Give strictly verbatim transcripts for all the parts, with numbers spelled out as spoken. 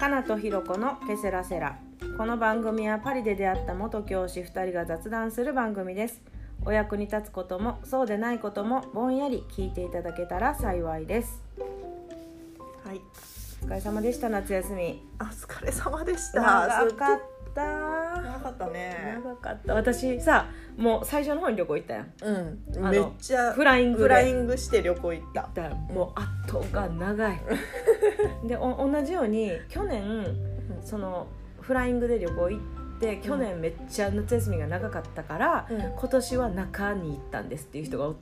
かなとひろこのケセラセラ。この番組はパリで出会った元教師ふたりが雑談する番組です。お役に立つこともそうでないこともぼんやり聞いていただけたら幸いです。 はい、 お疲れ様でした。夏休みお疲れ様でした。 長かった長かったね。 長かった。私さ、もう最初の方に旅行行ったやん。 うん、めっちゃフライングでフライングして旅行行った。 もう後が長いでお同じように去年、うん、そのフライングで旅行行って去年めっちゃ夏休みが長かったから、うん、今年は中に行ったんですっていう人がおって、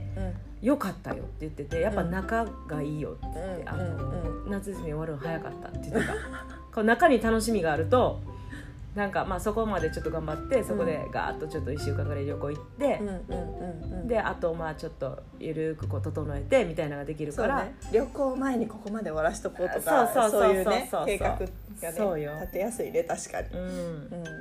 うんうん、よかったよって言ってて、やっぱ中がいいよって言って、うん、あの、うんうん、夏休み終わるの早かったって言ってたこう中に楽しみがあるとなんかまあそこまでちょっと頑張ってそこでガーッとちょっといっしゅうかんぐらい旅行行って、うんうんうんうん、であとまあちょっとゆるくこう整えてみたいなのができるから、ね、 旅行前にここまで終わらしとこうとかそういうね計画がね立てやすいね。確かに、うんうん、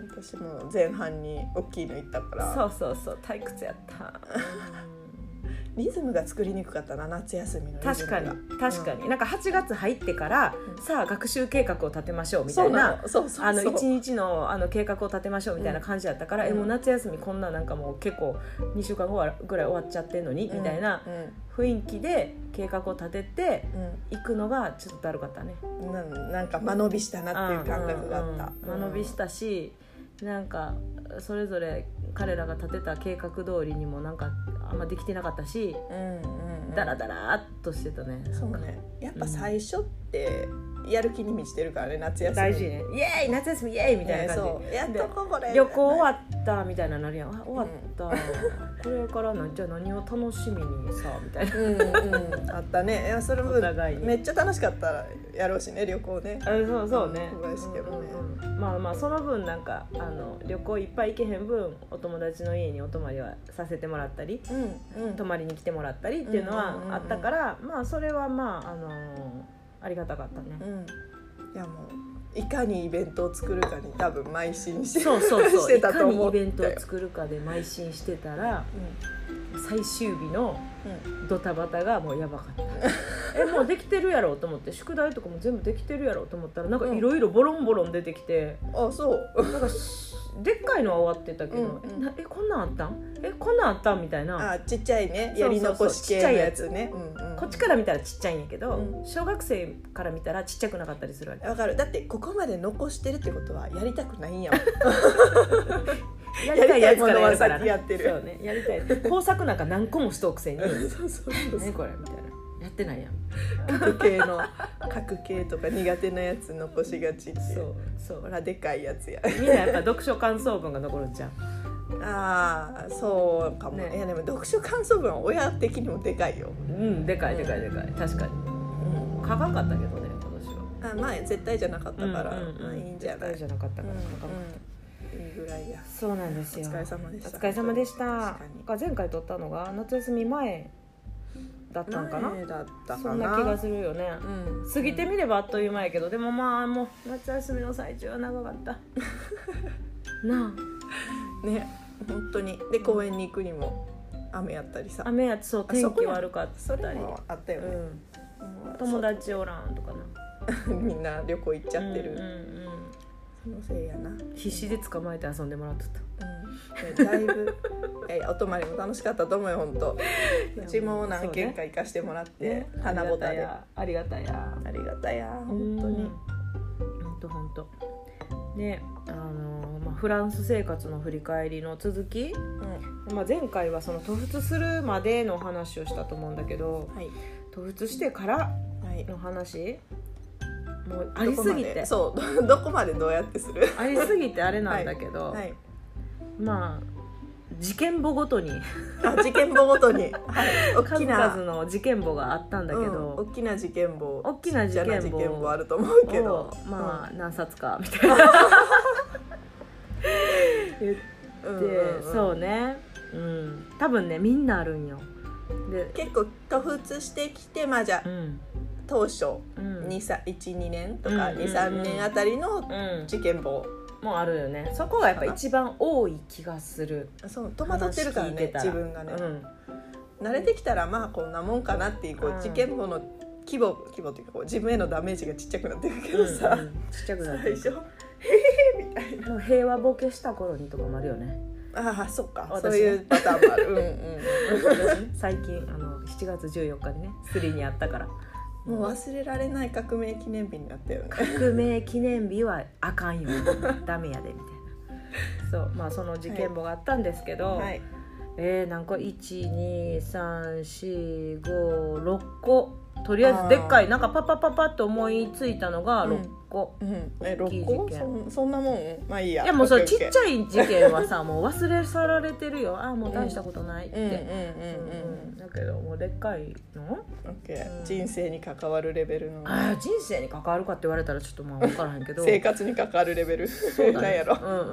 私も前半に大きいの行ったからそうそうそう退屈やった、うんリズムが作りにくかったな、夏休みのリズムが。 確かに確かに、うん、なんかはちがつ入ってから、うん、さあ学習計画を立てましょうみたいな、あのいちにち の, あの計画を立てましょうみたいな感じだったから、うん、えもう夏休みこんななんかもう結構にしゅうかんごぐらい終わっちゃってんのに、うん、みたいな雰囲気で計画を立てて行くのがちょっとだるかったね、 うん、なんか間延びしたなっていう感覚があった、 うんうん、間延びしたし、なんかそれぞれ彼らが立てた計画通りにもなんかあんまできてなかったし、うんうんうん、だらだらっとしてたね。 そうね、やっぱ最初ってやる気に満ちてるからね、夏休み大事ね。イエーイ夏休みイエーイみたいな感じ、ね、 そうやっとここで旅行終わったみたいななるやん。あ終わった、うん、これからなじゃあ何を楽しみにさみたいな、うんうん、あったね。いやそれもめっちゃ楽しかったらやろうしね、旅行ね。 あそうそうね、 小林家もね、 うんうん、まあまあその分なんかあの旅行いっぱい行けへん分お友達の家にお泊まりはさせてもらったり、うんうん、泊まりに来てもらったりっていうのはあったから、うんうんうん、まあそれはまああのー、ありがたかったね、うん、 いやもういかにイベントを作るかに多分邁進してそうそうそうしてたと思っていかにイベントを作るかで邁進してたら、うん、最終日のドタバタがもうやばかったえもうできてるやろと思って、宿題とかも全部できてるやろと思ったらなんかいろいろボロンボロン出てきて、 うん、あそうなんかでっかいのは終わってたけど、うんうん、え, えこんなんあったんえこんなんあったんみたいな、 あちっちゃいねやり残し系のやつね、 うんうん、こっちから見たらちっちゃいんやけど、うん、小学生から見たらちっちゃくなかったりするわけ。 わかる。だってここまで残してるってことはやりたくないんやんやりたいやつからやるからね、やってるそうね、やりたい工作なんか何個もしとくせにそうそうそう何これみたいなやってないやん角形の角形とか苦手なやつ残しがちっていう。 そうそうほらでかいやつやみんなやっぱ読書感想文が残るんちゃうああそうかも、ね、いやでも読書感想文は親的にもでかいよ。 うんでかいでかいでかい、確かに、うん、書かんかったけどね今年は。 あまあ絶対じゃなかったから、うんうんうん、まあいいんじゃない。 絶対じゃなかったから書かんかった、 うんうん、いいぐらいや。 そうなんですよ。 お疲れ様でした。 お疲れ様でした。前回撮ったのが夏休み前だったのかな。 前だったかな。 そんな気がするよね、うん、過ぎてみればあっという間やけど、でもまあもう夏休みの最中は長かったなあね本当に。で公園に行くにも雨やったりさ。 雨やつそう天気悪かったり。 それもあったよね、 うん、友達おらんとかなみんな旅行行っちゃってる、うんうんうん、そのせいやな。 必死で捕まえて遊んでもらってた、うん、だいぶえお泊まりも楽しかったと思うよ本当。うちも何軒か行かしてもらって、ね、花ぼたでありがたやありがたや本当に本当本当ね。あのーまあ、フランス生活の振り返りの続き、うんまあ、前回はその渡仏するまでの話をしたと思うんだけど、はい、渡仏してからの話、はい、もうありすぎてそうどこまでどうやってするありすぎてあれなんだけど、はいはい、まあ事件簿ごとにあ事件簿ごとに、はい、 大きな数々の事件簿があったんだけど、 うん、大きな事件簿大きな事件簿事件簿あると思うけどまあ、 うん、 何冊かみたいな言って、うんうんうん、そうね、うん、多分ねみんなあるんよ。 で結構突出してきてまあじゃあ、うん、当初、うん、いちにねんとか、うん、にさんねんあたりの事件簿、 うん、もあるよね。そこがやっぱ一番多い気がする。 そう戸惑ってるからね自分がね、うん、慣れてきたらまあこんなもんかなっていう、こう事件簿の規模規模っていうかこう自分へのダメージがちっちゃくなってるけどさ、うんうん、 ちっちゃくなってる最初へへへみたいな。 平和ボケした頃にとかもあるよね。 ああそっか、そういうパターンもある。うんうん、 最近あのしちがつじゅうよっかにねスリーにあったから、 もう忘れられない革命記念日になったよね。 革命記念日はあかんよダメやでみたいな。そうまあその事件簿があったんですけど、はいはい、えー、なんかいちにさんしごろっこ、とりあえずでっかいなんかパパパパッと思いついたのがろっこ、 うんうん、えろっこ そ, そんなもんまあいいや。 いやもうそれちっちゃい事件はさもう忘れ去られてるよ。ああもう大したことないってだけどもうでっかいの、 うん、人生に関わるレベルの。 あ人生に関わるかって言われたらちょっとまあ分からへんけど生活に関わるレベルそうだ、ね、なんやろ、 うんうんうんうん、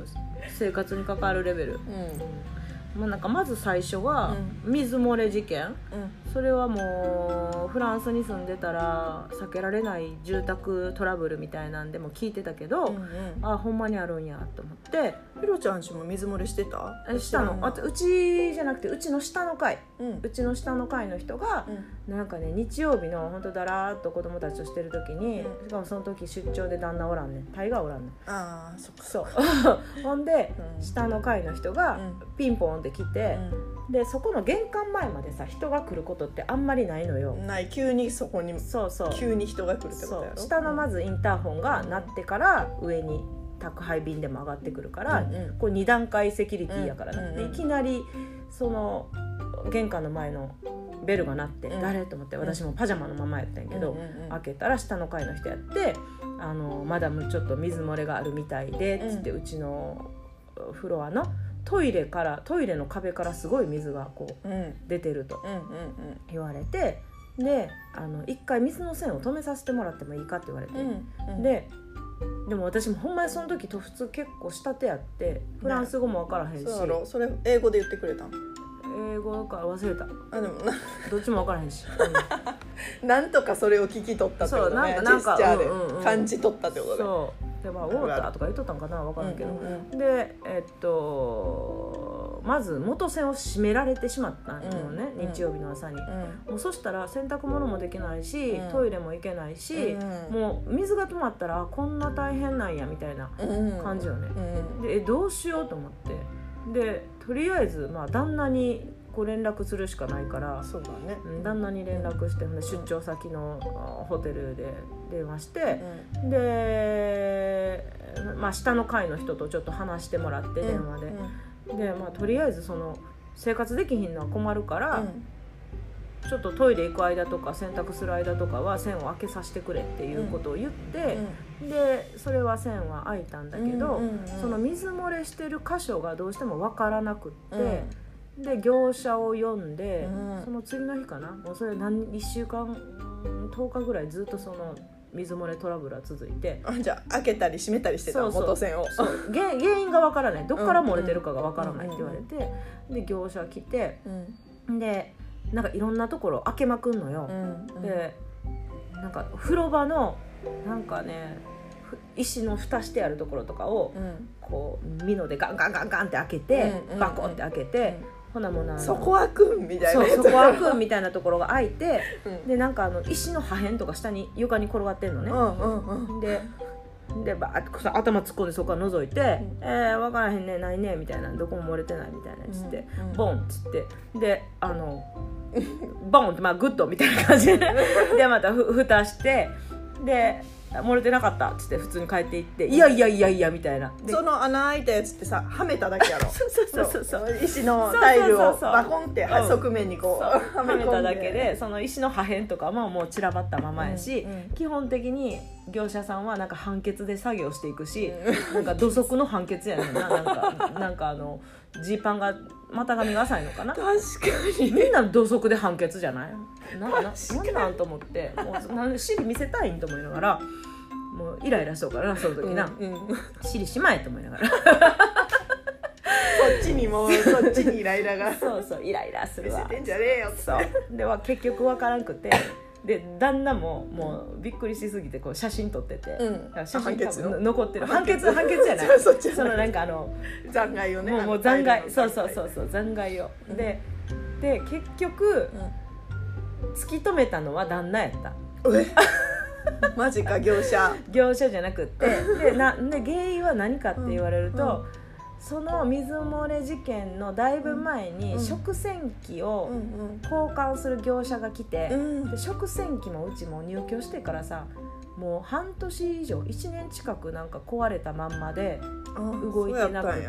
生活に関わるレベル、うんまあ、なんかまず最初は水漏れ事件、うん、それはもうフランスに住んでたら避けられない住宅トラブルみたいなんでも聞いてたけど、うんうん、あほんまにあるんやと思って。 ひろちゃんちも水漏れしてた？ したの。あうちじゃなくてうちの下の階、うん、うちの下の階の人が、うん、なんかね日曜日のほんとだらーっと子供たちとしてる時に、うん、しかもその時出張で旦那おらんねん、タイがおらんねん。 あそっかそうほんで、うん、下の階の人がピンポンって来て、うん、でそこの玄関前までさ人が来ることってあんまりないのよ。 ない、急にそこにそうそう急に人が来るってことやろ。 そう下のまずインターホンが鳴ってから上に宅配便でも上がってくるから、うんうん、これに段階セキュリティやからな、うんうんうん、でいきなりその玄関の前のベルが鳴って、うん、誰と思って私もパジャマのままやったんやけど、うんうんうん、開けたら下の階の人やって、あのマダムちょっと水漏れがあるみたいでつって、うん、うちのフロアのトイレからトイレの壁からすごい水がこう、うん、出てると言われて、であの一回水の線を止めさせてもらってもいいかって言われて、うんうん、ででも私もほんまにその時と普通結構下手やってフランス語も分からへんし、ね、 そうやろ。それ英語で言ってくれたん？ 英語から忘れた。 あでもなどっちも分からへんし、 うん、なんとかそれを聞き取ったってことね。そうなんかなんかジェスチャーで、うんうんうん、感じ取ったってことで。 そうでまあウォーターとか言っとったんかな分からんけど、うんうんうん、でえっとまず元栓を閉められてしまったのね、うんうん、日曜日の朝に、うん、もうそしたら洗濯物もできないし、うん、トイレも行けないし、うん、もう水が止まったらこんな大変なんやみたいな感じよね、うんうん、でどうしようと思ってでとりあえずまあ旦那にこう連絡するしかないから、 そうだね、 旦那に連絡して、うん、出張先のホテルで電話して、うん、で、まあ、下の階の人とちょっと話してもらって電話で、うん、で、まあ、とりあえずその生活できひんのは困るから、うん、ちょっとトイレ行く間とか洗濯する間とかは線を開けさせてくれっていうことを言って、うん、でそれは線は開いたんだけど、うんうんうん、その水漏れしてる箇所がどうしても分からなくって、うんで業者を呼んで、うん、その次の日かなもうそれ何いっしゅうかんとおかぐらいずっとその水漏れトラブルは続いて、 あじゃあ開けたり閉めたりしてたの元栓を原因がわからない、どっから漏れてるかがわからないって言われて、うんうん、で業者来て、うん、でなんかいろんなところ開けまくんのよ、うんうん、でなんか風呂場のなんかね石の蓋してあるところとかを、うん、こうミノでガンガンガンガンって開けて、うん、バコって開けて、うんほなもなそこ開くんみたいなそうそこ開くんみたいなところが開いて、うん、でなんかあの石の破片とか下に床に転がってんのね、うんうんうん、ででバーッと頭突っ込んでそこから覗いて、うん、えー、分からへんねないねみたいなどこも漏れてないみたいなっつって、うんうん、ボンっつってであのボンってまあグッドみたいな感じででまたふ蓋してで漏れてなかったっつって普通に帰っていっていやいやいやいやみたいなその穴開いたやつってさはめただけやろそうそうそうそう石のタイルをバコンって側面にこうはめただけでその石の破片とかももう散らばったままやし、うんうん、基本的に業者さんはなんか判決で作業していくし、うん、なんか土足の判決やねんななんかなんかあのジーパンが股上が浅いのかな確かにみんな土足で判決じゃないなななんなんと思ってもうなんで尻見せたいんと思いながらもうイライラしそうからなその時な、うんうん、尻しまえと思いながらそっちにもうそっちにイライラがそうそうイライラするわ見せてんじゃねえよってそうでは結局わからんくてで旦那ももうびっくりしすぎてこう写真撮ってて、うん、写真多分残ってる判決判決じゃないそのなんかあの残骸をねもうもう残骸そうそうそうそう残骸を、うん、でで結局、 突き止めたのは旦那やったえマジか業者業者じゃなくってでなで原因は何かって言われると、うんうん、その水漏れ事件のだいぶ前に食洗機を交換する業者が来て、うんうん、で食洗機もうちも入居してからさもう半年以上いちねん近くなんか壊れたまんまで動いてなくって、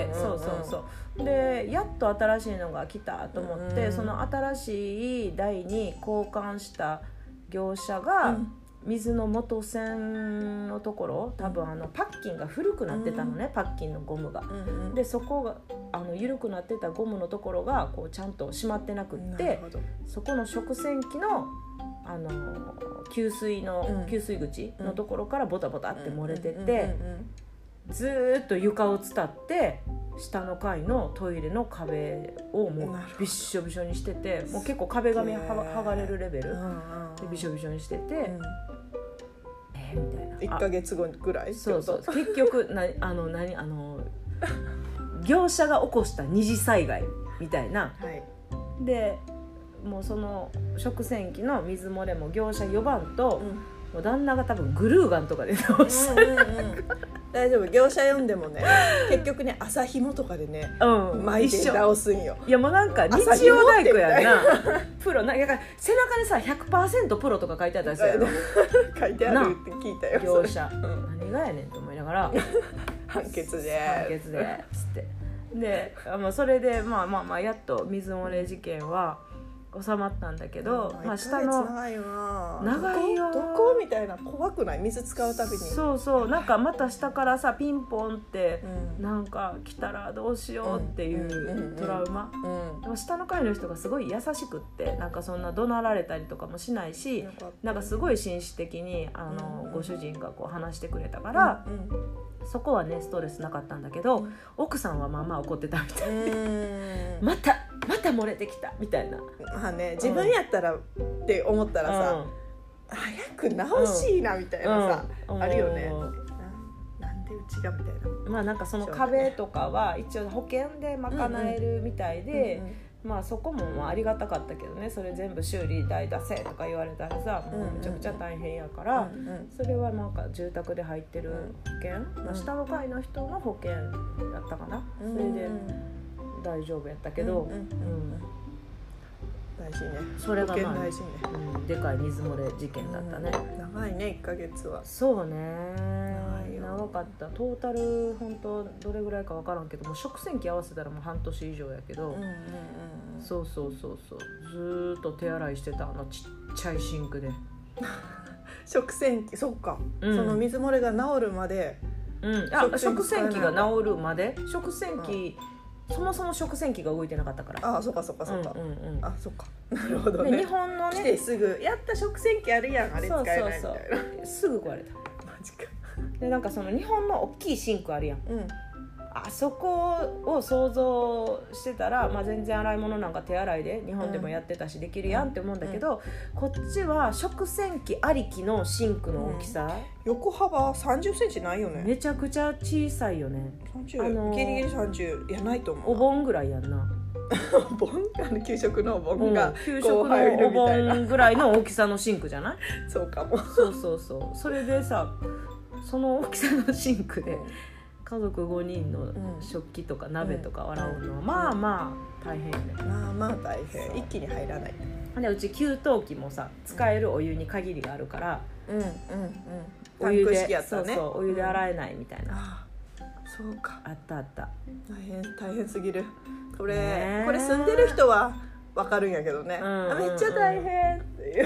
そうそうそうでやっと新しいのが来たと思って、うん、その新しい台に交換した業者が、うん水の元栓のところ多分あのパッキンが古くなってたのね、うん、パッキンのゴムが、うんうん、でそこがあの緩くなってたゴムのところがこうちゃんと閉まってなくってそこの食洗機の、あの給水の、うん、給水口のところからボタボタって漏れててずーっと床を伝って下の階のトイレの壁をもうびっしょびしょにしててもう結構壁紙剥がれるレベルでびしょびしょにしてて、うんみたいないっかげつごぐらいそうそう結局なあの何あの業者が起こした二次災害みたいな、はい、でもうその食洗機の水漏れも業者呼ばんと、うん、もう旦那が多分グルーガンとかで直した、うんうんうん、 大丈夫業者呼んでもね結局ね朝ひもとかでね、うん、巻いて直すんよいやもうなんか日曜大工やんなプロな背中にさ ひゃくパーセント プロとか書いてあったりするやろ書いてあるって聞いたよ業者、うん、何がやねんと思いながら判決で判決でつってで、まあ、それでまあまあまあやっと水漏れ事件は収まったんだけど、 まあ、下の長いわ長いよどこ、どこみたいな怖くない水使うたびにそうそうなんかまた下からさピンポンって、うん、なんか来たらどうしようっていうトラウマ、うんうんうん、でも下の階の人がすごい優しくってなんかそんな怒鳴られたりとかもしないしなんかすごい紳士的にあの、うんうん、ご主人がこう話してくれたから、うんうん、そこはねストレスなかったんだけど、うん、奥さんはまあまあ怒ってたみたいうんまたまた漏れてきたみたいなまあね自分やったらって思ったらさ、うん、早く直しいなみたいなさ、うん、あるよね、うん、な, なんでうちがみたいなまあなんかその壁とかは一応保険で賄えるみたいで、うんうんまあそこもまあありがたかったけどねそれ全部修理代出せとか言われたらさもうめちゃくちゃ大変やから、うんうん、それはなんか住宅で入ってる保険、うんまあ、下の階の人の保険やったかな、うん、それで大丈夫やったけど、うんうんうん、 大事ねそれが、まあ大事ね、 うん、でかい水漏れ事件だったね、 うん、長いねいっかげつはそうね長かったトータル本当どれぐらいか分からんけども食洗機合わせたらもう半年以上やけど、うんうんうん、そうそうそうそうずーっと手洗いしてたあのちっちゃいシンクで食洗機そっか、うん、その水漏れが治るまで、 うん、あ食洗機が治るまで食洗機、うん、そもそも食洗機が動いてなかったからあそっかそっかそっか、うんうんうん、あそっかなるほどね日本のね来てすぐやった食洗機あるやんあれ使えないみたいなそうそうそうすぐ壊れたマジかでなんかその日本の大きいシンクあるやん、うん、あそこを想像してたら、まあ、全然洗い物なんか手洗いで日本でもやってたしできるやんって思うんだけど、うん、こっちは食洗機ありきのシンクの大きさ、うん、 横幅さんじゅっセンチないよねめちゃくちゃ小さいよねさんじゅう、あのー、ギリギリさんじゅういやないと思うお盆ぐらいやんなお盆あの給食のお盆が、うん、 給食のお盆ぐらいの大きさのシンクじゃないそうかもそうそうそうそれでさその大きさのシンクで家族ごにんの食器とか鍋とか洗うのはまあまあ大変よねまあまあ大変一気に入らないでうち給湯器もさ使えるお湯に限りがあるからうんうんうんお湯で、ね、そうそうお湯で洗えないみたいな、うん、 あそうかあったあった大変大変すぎるこれこれ住んでる人は分かるんやけどね、うんうんうん、めっちゃ大変っていう、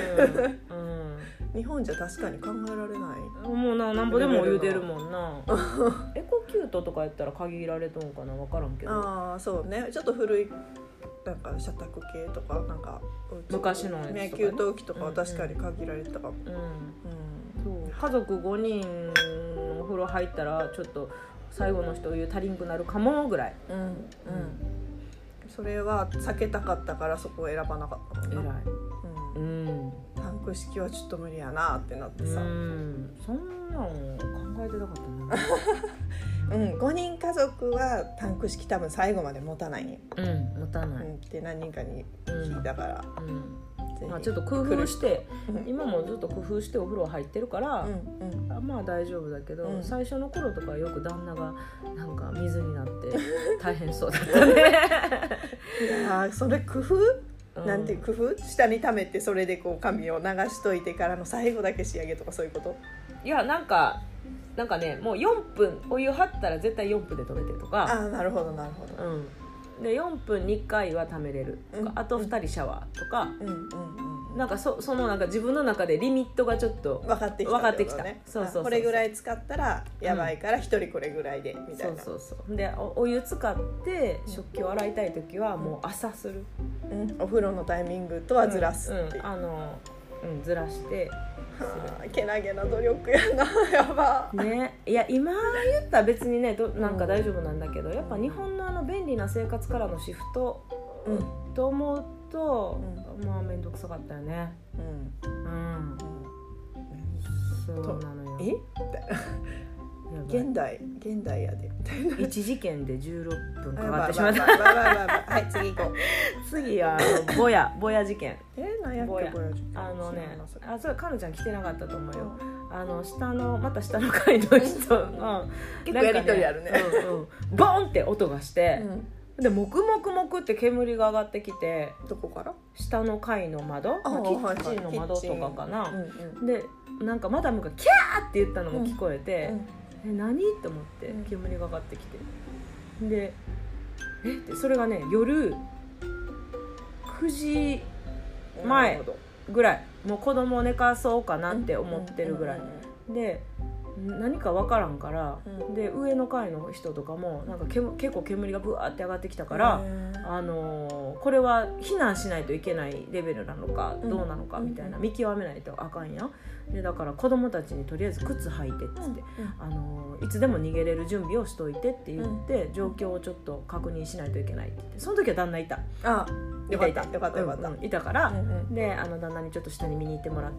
うんうん日本じゃ確かに考えられないもうななんぼでもお湯出るもんなエコキュートとかやったら限られとんかな分からんけどああそうねちょっと古いなんか社宅系とかなんか昔のやつとか、ね、 給湯器とかは確かに限られてたかも、うんうんうん、そう家族ごにんお風呂入ったらちょっと最後の人お湯足りんくなるかもぐらい、うんうん、 それは避けたかったからそこを選ばなかったもんな偉い、うんうんタンク式はちょっと無理やなってなってさうんそんなん考えてなかったなうんごにん家族はタンク式多分最後まで持たないんようん持たない、うん、 って何人かに聞いたから、うんうん、 まあ、ちょっと工夫して、うん、今もずっと工夫してお風呂入ってるから、うんうん、まあ大丈夫だけど、うん、最初の頃とかよく旦那がなんか水になって大変そうだったねいやそれ工夫、うん、なんていう工夫下に溜めてそれでこう髪を流しといてからの最後だけ仕上げとかそういうこと？ いやなんかなんかねもうよんぷんお湯張ったら絶対よんぷんで止めてとか。 あなるほどなるほど、 うんでよんぷんにいっかいは貯めれるとか、うん、あとふたりシャワーとか、うんうんうん、なんか そ, そのなんか自分の中でリミットがちょっと分かってきた、 分かってきたそうそうそうそうこれぐらい使ったらやばいからひとりこれぐらいで、みたいな。 そうそうそうで お, お湯使って食器を洗いたい時はもう朝する、 うん、お風呂のタイミングとはずらすっていう、 うんうんあのうん、ずらしてけなげな努力やなやばねいや今言ったら別にねどなんか大丈夫なんだけど、やっぱ日本のあの便利な生活からのシフト、うん、と思うと、うん、まあ面倒くさかったよねうん、うんうん、そうなのよえ現代現代やでみたいな一事件でじゅうろっぷんかかってしまったはい次行こう次はあのぼやぼや事件え何やっけぼや事件あのねあそれかのちゃん来てなかったと思うよあの下のまた下の階の人の結構やりとりあるね、 うんうん、ボーンって音がして、うん、でもくもくもくって煙が上がってきてどこから下の階の窓、まあ、キッチンの窓とかかな、うんうん、でなんかマダムがキャーって言ったのも聞こえて、うんうん、え何って思って煙が上がってきて、うん、でえってそれがね夜くじまえぐらいもう子供を寝かそうかなって思ってるぐらいで何か分からんから、うん、で上の階の人とかもなんかけ結構煙がブワーって上がってきたから、あのー、これは避難しないといけないレベルなのかどうなのかみたいな、うん、見極めないとあかんやんでだから子供たちにとりあえず靴履いてっつって、うんあのー、いつでも逃げれる準備をしといてって言って、うん、状況をちょっと確認しないといけないって言ってその時は旦那いたあよかったよかったよかった、 うんうん、いたから、うんうん、であの旦那にちょっと下に見に行ってもらって、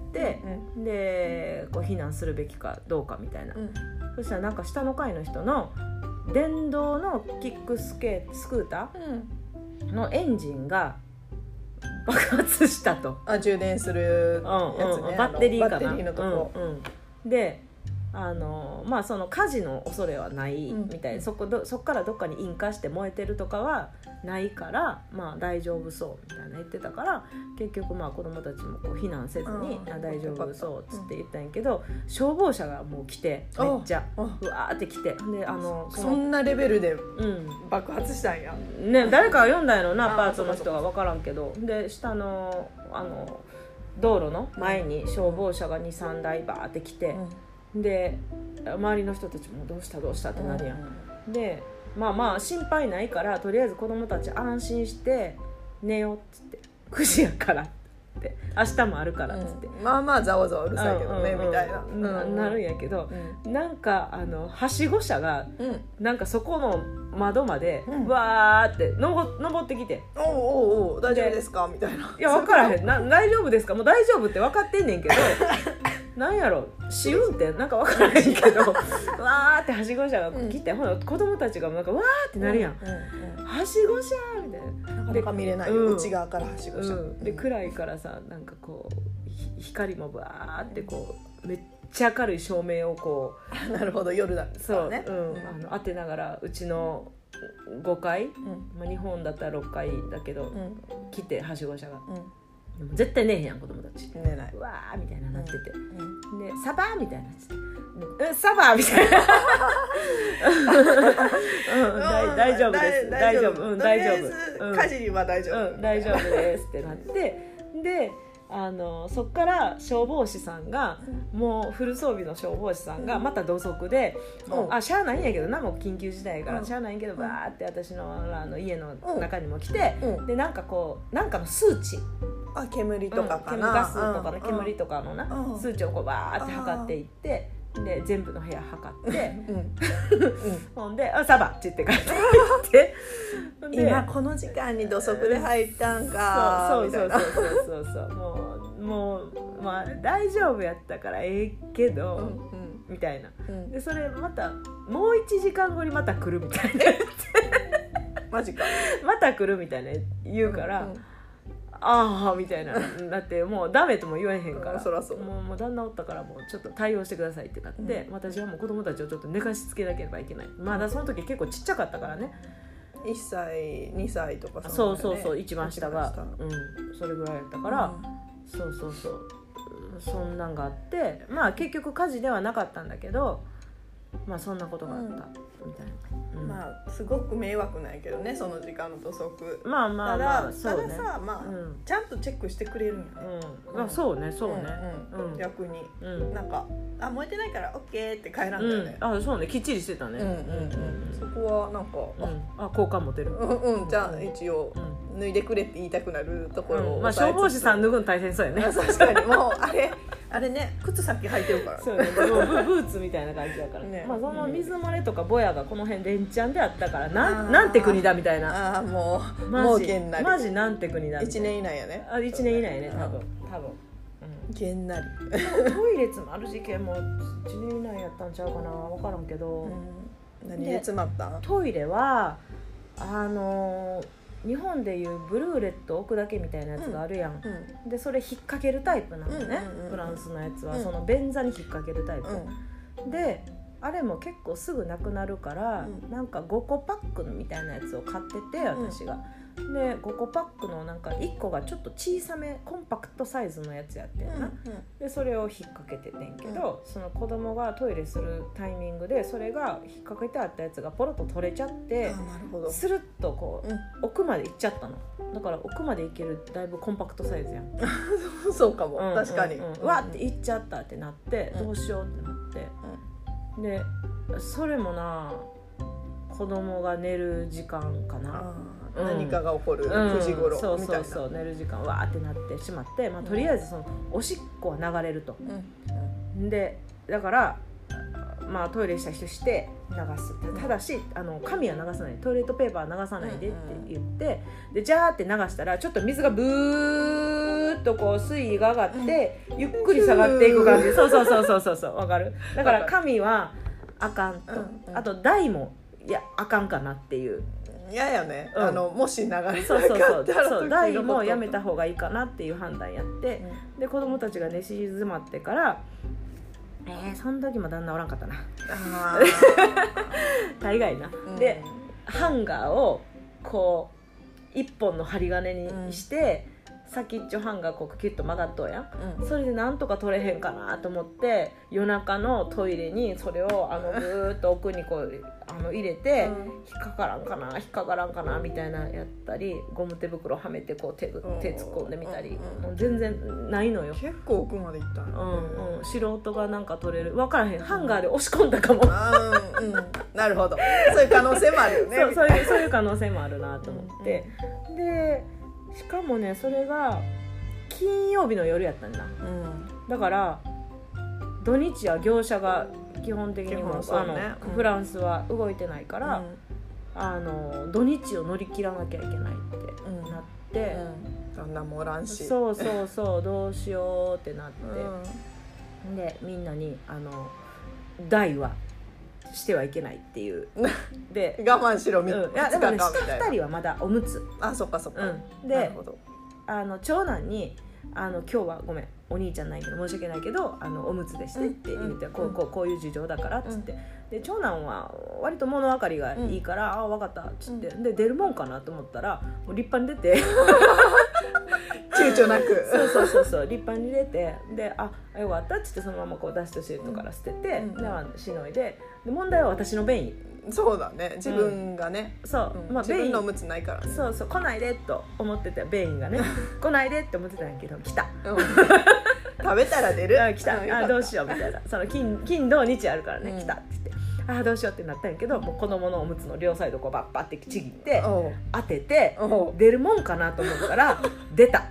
うん、でこう避難するべきかどうかみたいな、うん、そしたらなんか下の階の人の電動のキックスケースクーターのエンジンが爆発したとあ充電するやつね、 うんうん、バッテリーかなバッテリーのとこ、 うんうん、であのまあその火事の恐れはないみたい、うん、そこどそこからどっかに引火して燃えてるとかはないからまあ大丈夫そうみたいな言ってたから結局まあ子供たちもこう避難せずにあ大丈夫そうっつって言ったんやけど、うん、消防車がもう来てめっちゃうわーって来てであのそ, そんなレベルで爆発したんや、 うん、ね誰かが読んだんやろなパーツの人が分からんけどで下のあの道路の前に消防車が にさんだいバーって来て、うんで周りの人たちもどうしたどうしたってなるやん、うん、でまあまあ心配ないからとりあえず子供たち安心して寝ようっつってくじやからって明日もあるからっつって、 うん、まあまあざわざわうるさいけどね、うんうんうん、みたいな、 うんうん、なるんやけど、うん、なんかあのはしご車が、うん、なんかそこの窓まで、うん、わーってのぼ登ってきておうおうおう大丈夫ですかみたいないや分からへんな大丈夫ですかもう大丈夫って分かってんねんけどなんやろ試運転なんか分からへんけどわーってはしご車が来て、うん、ほら子供たちがなんかわーってなるやん、うんうんうん、はしご車みたいななかなか見れないよ、うん、内側からはしご車、うん、 で暗いからさなんかこう光もわーってこうめっちゃ明るい照明をこうなるほど夜だからねそう、うんうん、あの当てながらうちのごかい、うんまあ、日本だったらろっかいだけど、うん、来てはしご車が、うんでも絶対寝えへんやん子供たち寝ないうわーみたいななってて、うん、でサバーみたいなうんサバーみたいな、うん、大丈夫です大丈夫うん大丈夫家事は大丈夫、 うん、大丈夫ですってなってであのそっから消防士さんがもうフル装備の消防士さんがまた土足で、うん、もうあしゃあないんやけどなもう緊急事態やから、うん、しゃあないんやけどバーって私の、あの家の中にも来て、うん、でなんかこうなんかの数値あ煙とかかな、 うん、ガスとかの煙とかのな、うん、数値をこうバーって測っていってで全部の部屋測って、うん、ほんであサバって言って帰って今この時間に土足で入ったんかそうそうそうそうそうそうもうもうまあ大丈夫やったからええけど、うんうん、みたいな、うん、でそれまたもういちじかんごにまた来るみたいなマジかまた来るみたいな言うから、うんうんああみたいなだってもうダメとも言わへんから、 うん、そらそうもうもう旦那おったからもうちょっと対応してくださいってなって、うん、私はもう子供たちをちょっと寝かしつけなければいけない。まだその時結構ちっちゃかったからね、 いっさいにさいとかそ,、ね、そうそうそう一番下がうん、それぐらいやったから、うん、そうそうそうそんなんがあって、まあ結局火事ではなかったんだけど、まあそんなことがあった、うん、みたいな、 うん、まあすごく迷惑ないけどねその時間の土足。 まあまあまあただ、 そうね、 たださ、まあうん、ちゃんとチェックしてくれるんやね、 うんまあ、そうねそうね、 うんうん、逆に、 うん、 なんかあ燃えてないから OK って帰らんだよね、 うん、あそうねきっちりしてたね、 うんうんうん、そこはなんか、 うん、あ好感持てる、 うんうん、じゃあ一応、うん、脱いでくれって言いたくなるところを、 うん、まあ消防士さん脱ぐの大変そうやね確かにもうあれあれね靴先履いてるからそうねもうブ, ブーツみたいな感じだから、ね、まあその水漏れとかぼやがこの辺連チャンであったからなんなんて国だみたいな、 ああもうマジもうげんなりマジなんて国だみたいないちねん以内やねあいちねん以内ね多分多分げんなりトイレ詰まる事件もいちねん以内やったんちゃうかな分からんけど、 うん、何で詰まったん？ トイレはあの日本でいうブルーレット置くだけみたいなやつがあるやん、うん、でそれ引っ掛けるタイプなのね、うんうんうん、フランスのやつは、うん、その便座に引っ掛けるタイプ、うん、であれも結構すぐなくなるから、うん、なんかごこパックみたいなやつを買ってて私が、うん、でごこパックのなんかいっこがちょっと小さめコンパクトサイズのやつやってんな、うんうん、でそれを引っ掛けててんけど、うん、その子供がトイレするタイミングでそれが引っ掛けてあったやつがポロッと取れちゃってスルッとこう、うん、奥まで行っちゃったの。だから奥まで行けるだいぶコンパクトサイズやんそうかも、うん、 確かに、 うんうん、わって行っちゃったってなって、うん、どうしようってなって、うん、でそれもな子供が寝る時間かな、 うん、何かが起こるくじ頃みたいな、 そうそうそう寝る時間わーってなってしまって、まあ、とりあえずそのおしっこは流れると、うん、でだからまあトイレした人して流す。ただしあの紙は流さない、トイレットペーパーは流さないでって言って、でジャーって流したらちょっと水がブーっとこう水位が上がってゆっくり下がっていく感じ。そうそうそうそうそうそうわかる。だから紙はあかんと、うんうん、あと台もいやあかんかなっていう嫌やね、うん、あのもし流れなかったらそうそうそうそう台もやめた方がいいかなっていう判断やって、うん、で子供たちが寝静まってからえー、その時も旦那おらんかったなあ大概な、うん、でハンガーをこう一本の針金にして、うん、先っちょハンガーこうキュッと曲がっとうやん、うん、それでなんとか取れへんかなと思って夜中のトイレにそれをあのぐーっと奥にこうあの入れて、うん、引っかからんかな引っかからんかなみたいなやったりゴム手袋はめてこう 手, 手突っ込んでみたり、うん、もう全然ないのよ。 結構奥まで行ったの、 うんうん、素人がなんか取れる分からへんハンガーで押し込んだかも、 うんうん、なるほどそういう可能性もあるよねそう、そういう、そういう可能性もあるなと思って、うん、でしかもねそれが金曜日の夜やったんだ、うん、だから土日は業者が基本的にも、ね、あの、うん、フランスは動いてないから、うん、あの土日を乗り切らなきゃいけないってなって、 うんうん、旦那もおらんしそうそうそうどうしようってなって、うん、でみんなにあの代はしてはいけないっていうで我慢しろみたいな、うん、いやでもね下ふたりはまだおむつあそっかそっか、 うん、であの長男にあの今日はごめんお兄ちゃんないけど申し訳ないけどあのおむつでしてって言って、うん、こうこうこういう事情だからっつって、うん、で長男は割と物分かりがいいから、うん、ああ分かったっつって、うん、で出るもんかなと思ったらもう立派に出て躊躇なくそうそうそうそう立派に出てであよかったっつってそのままこうダストシートから捨てて、うん、でしのいでで問題は私の便意そうだね自分がね、 うん、そう、 うんまあ、自分のおむつないから、ね、 そうそう来ないでと思ってた便意がね来ないでって思ってたんやけど来た、うん、 食べたら出るあ来たあどうしようみたいなその 金, 金土日あるからね、うん、来たって言ってあどうしようってなったんやけどもう子供のおむつの両サイドこうバッバッてちぎって当てて出るもんかなと思ったら出た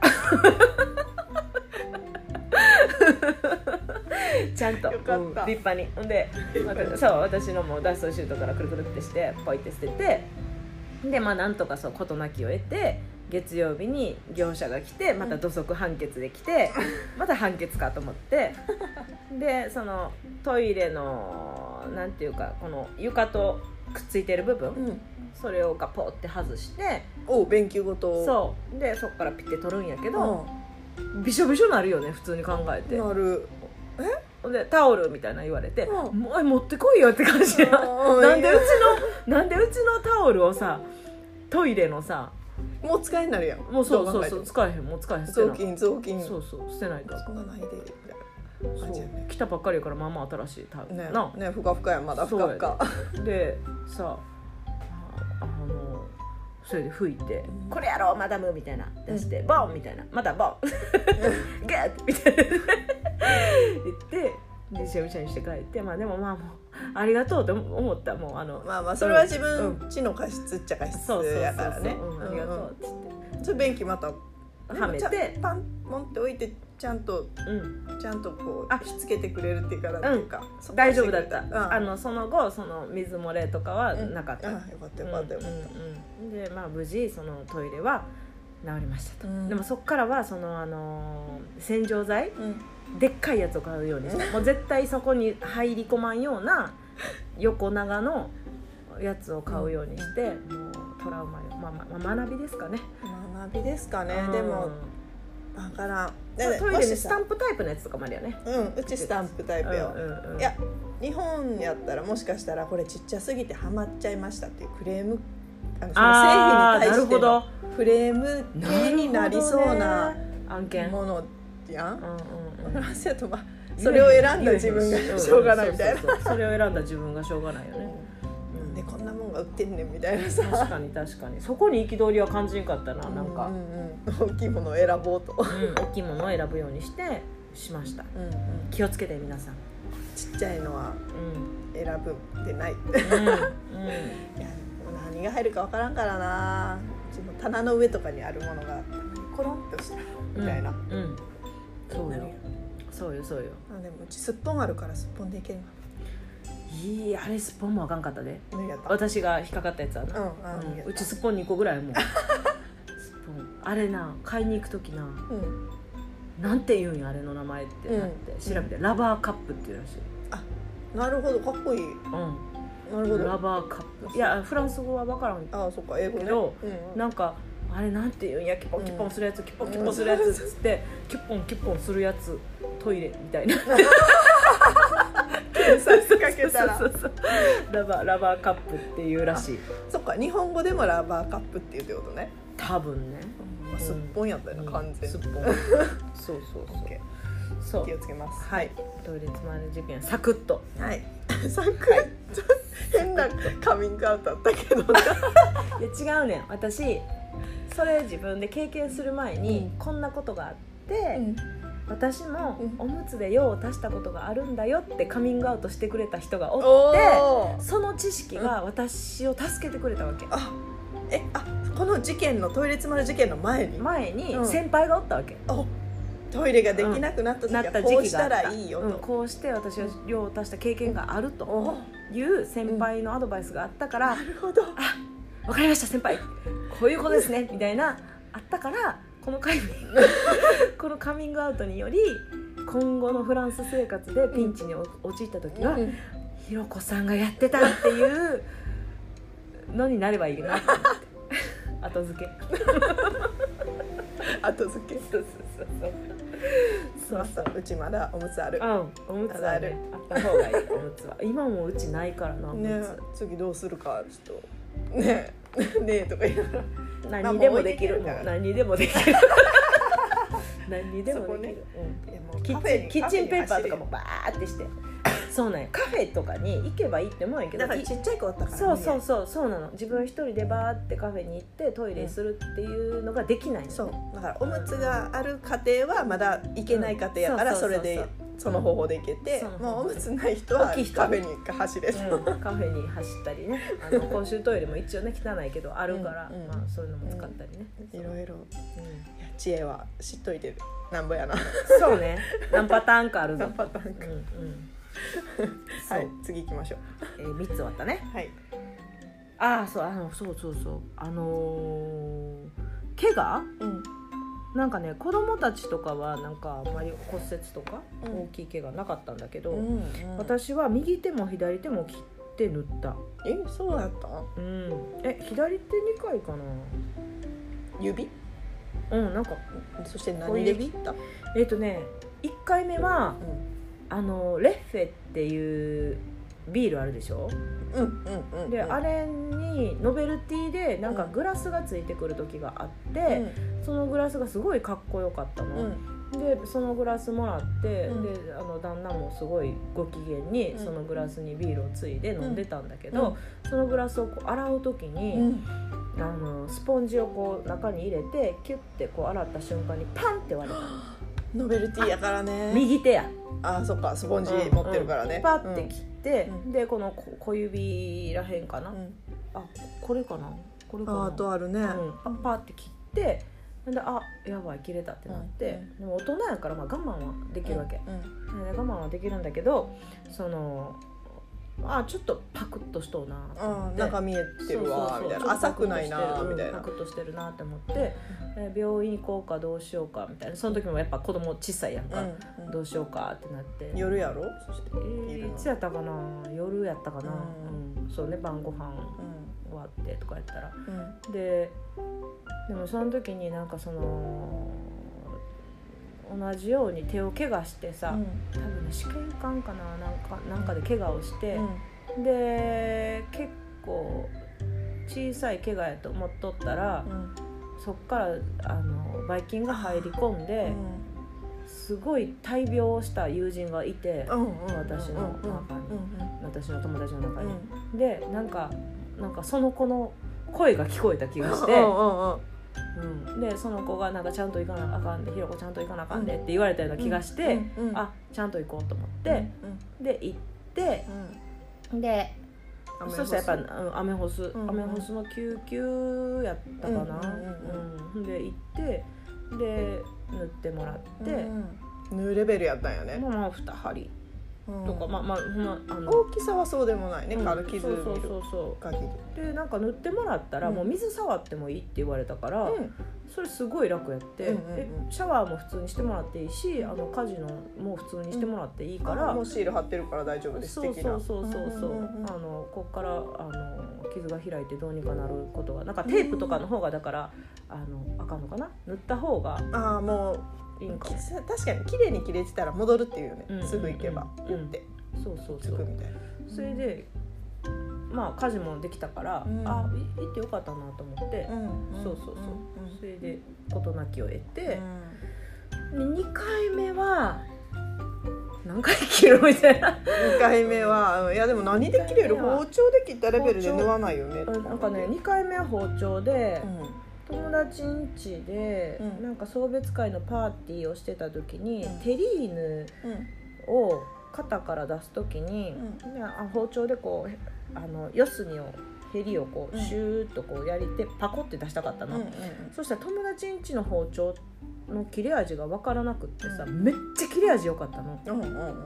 ちゃんと、うん、立派にでそう私のもダストシュートからくるくるってしてポイって捨ててでまあなんとかそう事なきを得て月曜日に業者が来てまた土足判決で来てまた判決かと思ってでそのトイレのなんていうかこの床とくっついてる部分、 うん、 それをガポって外してお便器ごとそうでそっからピッて取るんやけど、うん、びしょびしょになるよね普通に考えてなるえでタオルみたいな言われて、 うん、 もう持ってこいよって感じやなんでうちのなんでうちのタオルをさトイレのさもう使えになるやんもうそうそうそう使えへんもう使えへん雑巾雑巾そうそう捨てないとそんなないでそう来たばっかりやからまあまあ新しいタオルねなねふかふかやんまだふかふかでさあのそれで吹いて、うん、これやろうマダムみたいな出して、うん、ボンみたいなまたボンゲッみたいな言ってでしゃびしゃにして帰ってまあでもまあもうありがとうと思ったもうあのまあまあそれは自分家の加湿っちゃ加湿やからねありがとうっつってそれ便器またはめてパンポンって置いてちゃんと、うん、ちゃんとこうしつけてくれるっていうかなんていうか、 うん、大丈夫だった、うん、あのその後その水漏れとかはなかった、 うん、あよかったよかったよかった、 うんうん、でまあ無事そのトイレは治りましたと、うん、でもそっからはそのあのー、洗浄剤、うん、でっかいやつを買うようにしてもう絶対そこに入り込まんような横長のやつを買うようにして、うん、もうトラウマよ、まあまあ、学びですかね学びですかね、うん、でもだからトイレにスタンプタイプのやつとかもあるよねうんうちスタンプタイプよ、うんうんうん、いや日本やったらもしかしたらこれちっちゃすぎてハマっちゃいましたっていうクレームあのその製品に対してのクレーム系になりそうな案件ものやん、うんうんうん、そまあそれを選んだ自分がしょうがないみたいなそれを選んだ自分がしょうがないよね、 うん、でこんなもんが売ってんねんみたいなさ確かに確かにそこに憤りは感じんかったななんか、 うんうん、大きいものを選ぼうと、 うん、大きいものを選ぶようにしてしました、うんうん、気をつけて皆さんちっちゃいのは選ぶでない、うんうん、いや何が入るか分からんからなうちの棚の上とかにあるものがコロンとしたみたいな、うんうん、 そうよそうよそうよあでもうちすっぽんあるからすっぽんでいけるいいあれすっぽんもあかんかったで私が引っかかったやつはな、うんうん、うちすっぽんにこぐらいもうすっぽんあれな買いに行くときな、うん、なんて言うんやあれの名前ってなって、うん、調べて、うん、ラバーカップっていうらしいあなるほどかっこいい、うん、なるほどラバーカップいやフランス語は分からんあそっか英語ね、 うんうん、なんかあれなんて言うんやキュポンキュポンするやつ、うん、キュポンキュポンするやつっつってキュポンキュポンするやつトイレみたいな検索かけたらそうそうそうラバーラバーカップっていうらしいそっか日本語でもラバーカップっていうってことね多分ね、 うん、すっぽんやったよな、うん、完全にすっぽんそうそうそう、 okay、 そう気をつけますはいトイレつまる事件サクッとはいサクッと、はい、変なカミングアウトだったけどいや違うねん私それ自分で経験する前に、うん、こんなことがあって、うん、私もおむつで用を足したことがあるんだよってカミングアウトしてくれた人がおってその知識が私を助けてくれたわけ、うん、 あえあこの事件のトイレつまる事件の前に前に先輩がおったわけ、 うん、トイレができなくなった時はこうしたらいいよと、うん、 こうして私は用を足した経験があるという先輩のアドバイスがあったから、 うん、なるほどあわかりました先輩こういうことですねみたいなあったからこのカミングこのカミングアウトにより今後のフランス生活でピンチに陥った時は、うん、ひろこさんがやってたっていうのになればいいなと思って後付け後付けそうそうそうそうそうそううちまだおむつある、 うん、おむつあるあった方がいいおむつは今もうちないからなおむつ、 ね、次どうするかちょっとねえねえとか言いながら何にでもできる何にでもできる何にでもできる、ねうん、いやもうキッチン、キッチンペーパーとかもバーってしてそうなんやカフェとかに行けばいいって思うんやけどだからちっちゃい子だったから、ね、 そうそうそうそうなの自分一人でバーってカフェに行ってトイレするっていうのができないの、ね、 そうだからおむつがある家庭はまだ行けない家庭やからそれでその方法で行けて、うん、もうおむつない人はカフェに走れる、 うん、カフェに走ったりねあの公衆トイレも一応ね汚いけどあるから、うんうんまあ、そういうのも使ったりね、 うん、いろいろ、うん、いや知恵は知っといてるなんぼやなそうね何パターンかあるぞ何パターンか、うんうんはい次行きましょう、 えー、みっつ終わったねはいああそうあのそうそうそうあのー、怪我、うんなんかね子供たちとかはなんかあんまり骨折とか大きい怪我なかったんだけど、うんうん、私は右手も左手も切っ手塗った。 えそうやった？ うん。え左手にかいかな。 指？ うんなんかそして何で切った？ えっとねいっかいめは、うん、あのレッフェっていうビールあるでしょ。 うんうんうんうん、 であれにノベルティでなんかグラスがついてくる時があって、うん、そのグラスがすごいかっこよかったの、うん、でそのグラスもらって、うん、であの旦那もすごいご機嫌にそのグラスにビールをついで飲んでたんだけど、うん、そのグラスをこう洗う時に、うん、あのスポンジをこう中に入れてキュッてこう洗った瞬間にパンって割れた。 ノベルティやからね。 右手や。 あそっかスポンジ持ってるからね、 うんうん、パッて切って、うん、でこの小指らへんかな、うん、あこれかなこれかなあとあるね、うん、 パッパって切ってであやばい切れたってなって、うん、でも大人やからまあ我慢はできるわけ、うんうん、で我慢はできるんだけどそのあちょっとパクッとしとうなと思って、 うん、中見えてるわみたいな浅くないなみたいなパクッとしてるなって思って、うん、病院行こうかどうしようかみたいなその時もやっぱ子供小さいやんか、うんうん、どうしようかってなって夜やろそして、 えー、いつやったかな夜やったかな、うんうん、そうね晩ご飯終わってとかやったら、うん、ででもその時になんかその同じように手を怪我してさ、うん、多分ね試験管かななんか、なんかで怪我をして、うん、で結構小さい怪我やと思っとったら、うん、そっからあのばい菌が入り込んで、うん、すごい大病をした友人がいて、うん、私の中に、うん、私の友達の中に、うん、でなんかなんかその子の声が聞こえた気がして、うん、でその子がなんかちゃんと行かなあかんでひろこちゃんと行かなあかんでって言われたような気がして、うんうん、あちゃんと行こうと思って、うんうん、で行って、うん、でそしたらやっぱ、うん、アメホス、うんうん、アメホスの救急やったかな、うんうんうん、で行ってで塗ってもらって、 うん、塗るレベルやったんやね。 まあに針とか、うん、まあまあ、まあ、あの大きさはそうでもないね、うん、軽傷見るそうそうそうそうでなんか塗ってもらったら、うん、もう水触ってもいいって言われたから、うん、それすごい楽やって、うんうんうん、でシャワーも普通にしてもらっていいしあの家事のも普通にしてもらっていいから、 うん、もうシール貼ってるから大丈夫ですそうそうそうそうそう、うんうんうん、あのこっからあの傷が開いてどうにかなることがなんかテープとかの方がだからあのあかんのかな塗った方がああもういいんか確かに綺麗に切れてたら戻るっていうね、うんうんうん、すぐ行けば言って、うん、 そうそうそうみたいなそれでまあ家事もできたから、うん、あ行ってよかったなと思って、うん、そうそうそう、うん、それで事なきを得て、うん、でにかいめは何回切るみたいなにかいめはいやでも何で切れる包丁で切ったレベルで縫わないよねなんかねにかいめは包丁で、うん友達ん家で、うん、なんか送別会のパーティーをしてた時に、うん、テリーヌを肩から出す時に、うん、あ包丁でこうあの四隅をヘリをこうシューッとこうやりてパコって出したかったの、うんうんうん、そしたら友達ん家の包丁の切れ味が分からなくってさ、うん、めっちゃ切れ味良かったの、うんうんうん、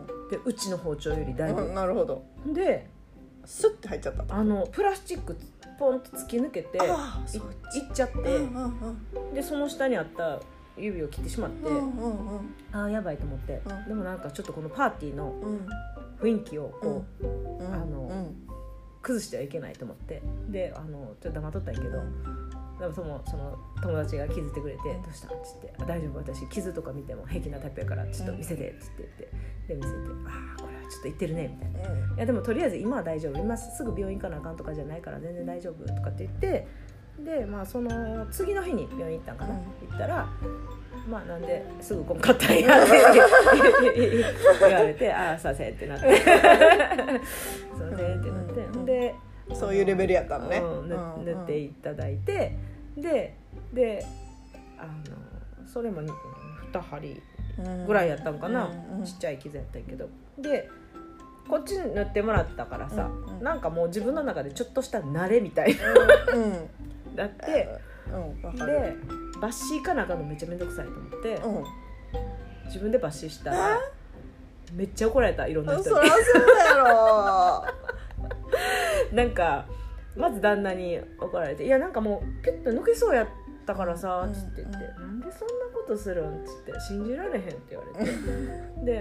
でうちの包丁よりだいぶ、 うん、なるほどでスッて入っちゃったあのプラスチックポンと突き抜けて い, いっちゃって、うんうんうん、でその下にあった指を切ってしまって、うんうんうん、あーやばいと思って、うん、でもなんかちょっとこのパーティーの雰囲気をこう、うん、あの、うん、崩してはいけないと思ってであのちょっと黙っとったんやけど、うん、でもその、その友達が気づいてくれて、うん、どうしたんって言って大丈夫私傷とか見ても平気なタイプやからちょっと見せてって言ってで見せてああこれはちょっと言ってるねみたいな、うん、いやでもとりあえず今は大丈夫今すぐ病院行かなあかんとかじゃないから全然大丈夫とかって言ってでまあその次の日に病院行ったんかな、うん、行ったらまあなんですぐこんかったんやって言われてああさせってなってすいませんってなって、うん、でそういうレベルやったのね、 うん、塗っていただいてでであのそれもに針ぐらいやったんかな、うんうん、ちっちゃい傷やったんやけどでこっちに塗ってもらったからさ、うんうん、なんかもう自分の中でちょっとした慣れみたいな、うんうん、だって、うん、で抜歯行かなあかんのめっちゃめんどくさいと思って、うん、自分で抜歯したらめっちゃ怒られたいろんな人にそりゃそうだろなんかまず旦那に怒られていやなんかもうピュッと抜けそうやったからさつって言って、うんうん、なんでそんなことするんつって信じられへんって言われてで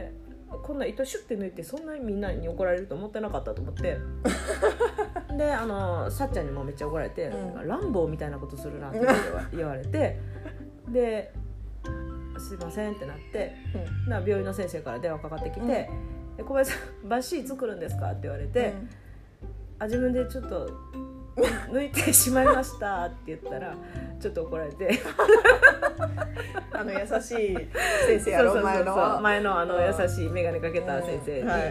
こんな糸シュッて抜いてそんなにみんなに怒られると思ってなかったと思ってであのさっちゃんにもめっちゃ怒られて、うん、ランボーみたいなことするなって言われてですいませんってなって、うん、な病院の先生から電話かかってきて、うん、小林さんバッシー作るんですかって言われて、うん、あ自分でちょっと抜いてしまいましたって言ったらちょっと怒られてあの優しい先生やろそうそうそうそう前の前のあの優しい眼鏡かけた先生に、 うんはい、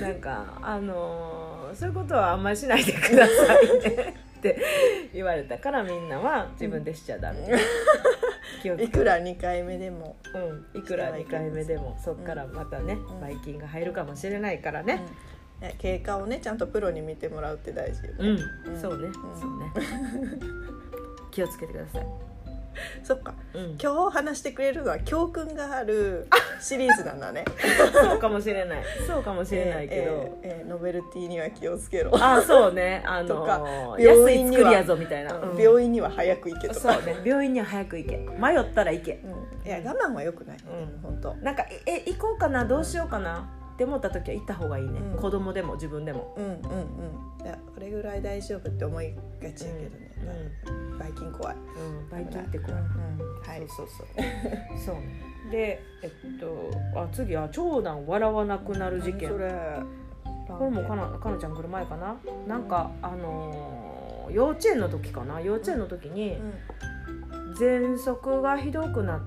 なんかあのー、そういうことはあんまりしないでくださいねって言われたからみんなは自分でしちゃダメ、うん気をつけいくらにかいめでも、 うん、いくらにかいめでもそっからまたね、うん、ばい菌が入るかもしれないからね、 うん、経過をねちゃんとプロに見てもらうって大事よね、 うんうん、そうね、うん、そうね気をつけてください。 そっか、うん、今日話してくれるのは教訓があるシリーズなんだねそうかもしれないそうかもしれないけど、えーえーえー、ノベルティには気をつけろあそうねあのー、安い作りやぞみたいな、 うん、病院には早く行けとかそうね病院には早く行け迷ったら行け、 うん、いや我慢は良くない、うん、本当なんかえ行こうかなどうしようかな、うんって思った時は行った方がいいね、うん、子供でも自分でもうんうんうんいやこれぐらい大丈夫って思いがちやけどね、うんうん、ばい菌怖い、 うん、ばい菌って怖い、うんうん、はいそうそうそうそうでえっとあ次は長男笑わなくなる事件、 それこれもかなかなちゃん来る前かななんか、うん、あのー、幼稚園の時かな幼稚園の時に、うん、喘息がひどくなって、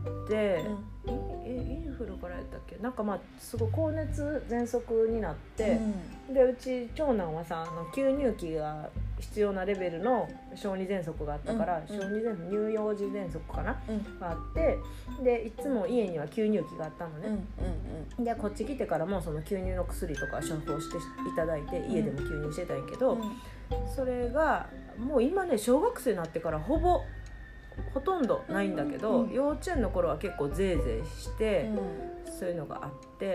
うんインフルからやったっけなんかまあすごい高熱喘息になって、うん、でうち長男はさあの吸入器が必要なレベルの小児喘息があったから、うん、小児喘息乳幼児喘息かな、うん、があってでいつも家には吸入器があったのね、うんうんうん、でこっち来てからもその吸入の薬とか処方していただいて家でも吸入してたんやけど、うん、それがもう今ね小学生になってからほぼほとんどないんだけど、うん、幼稚園の頃は結構ゼーゼーして、うん、そういうのがあって、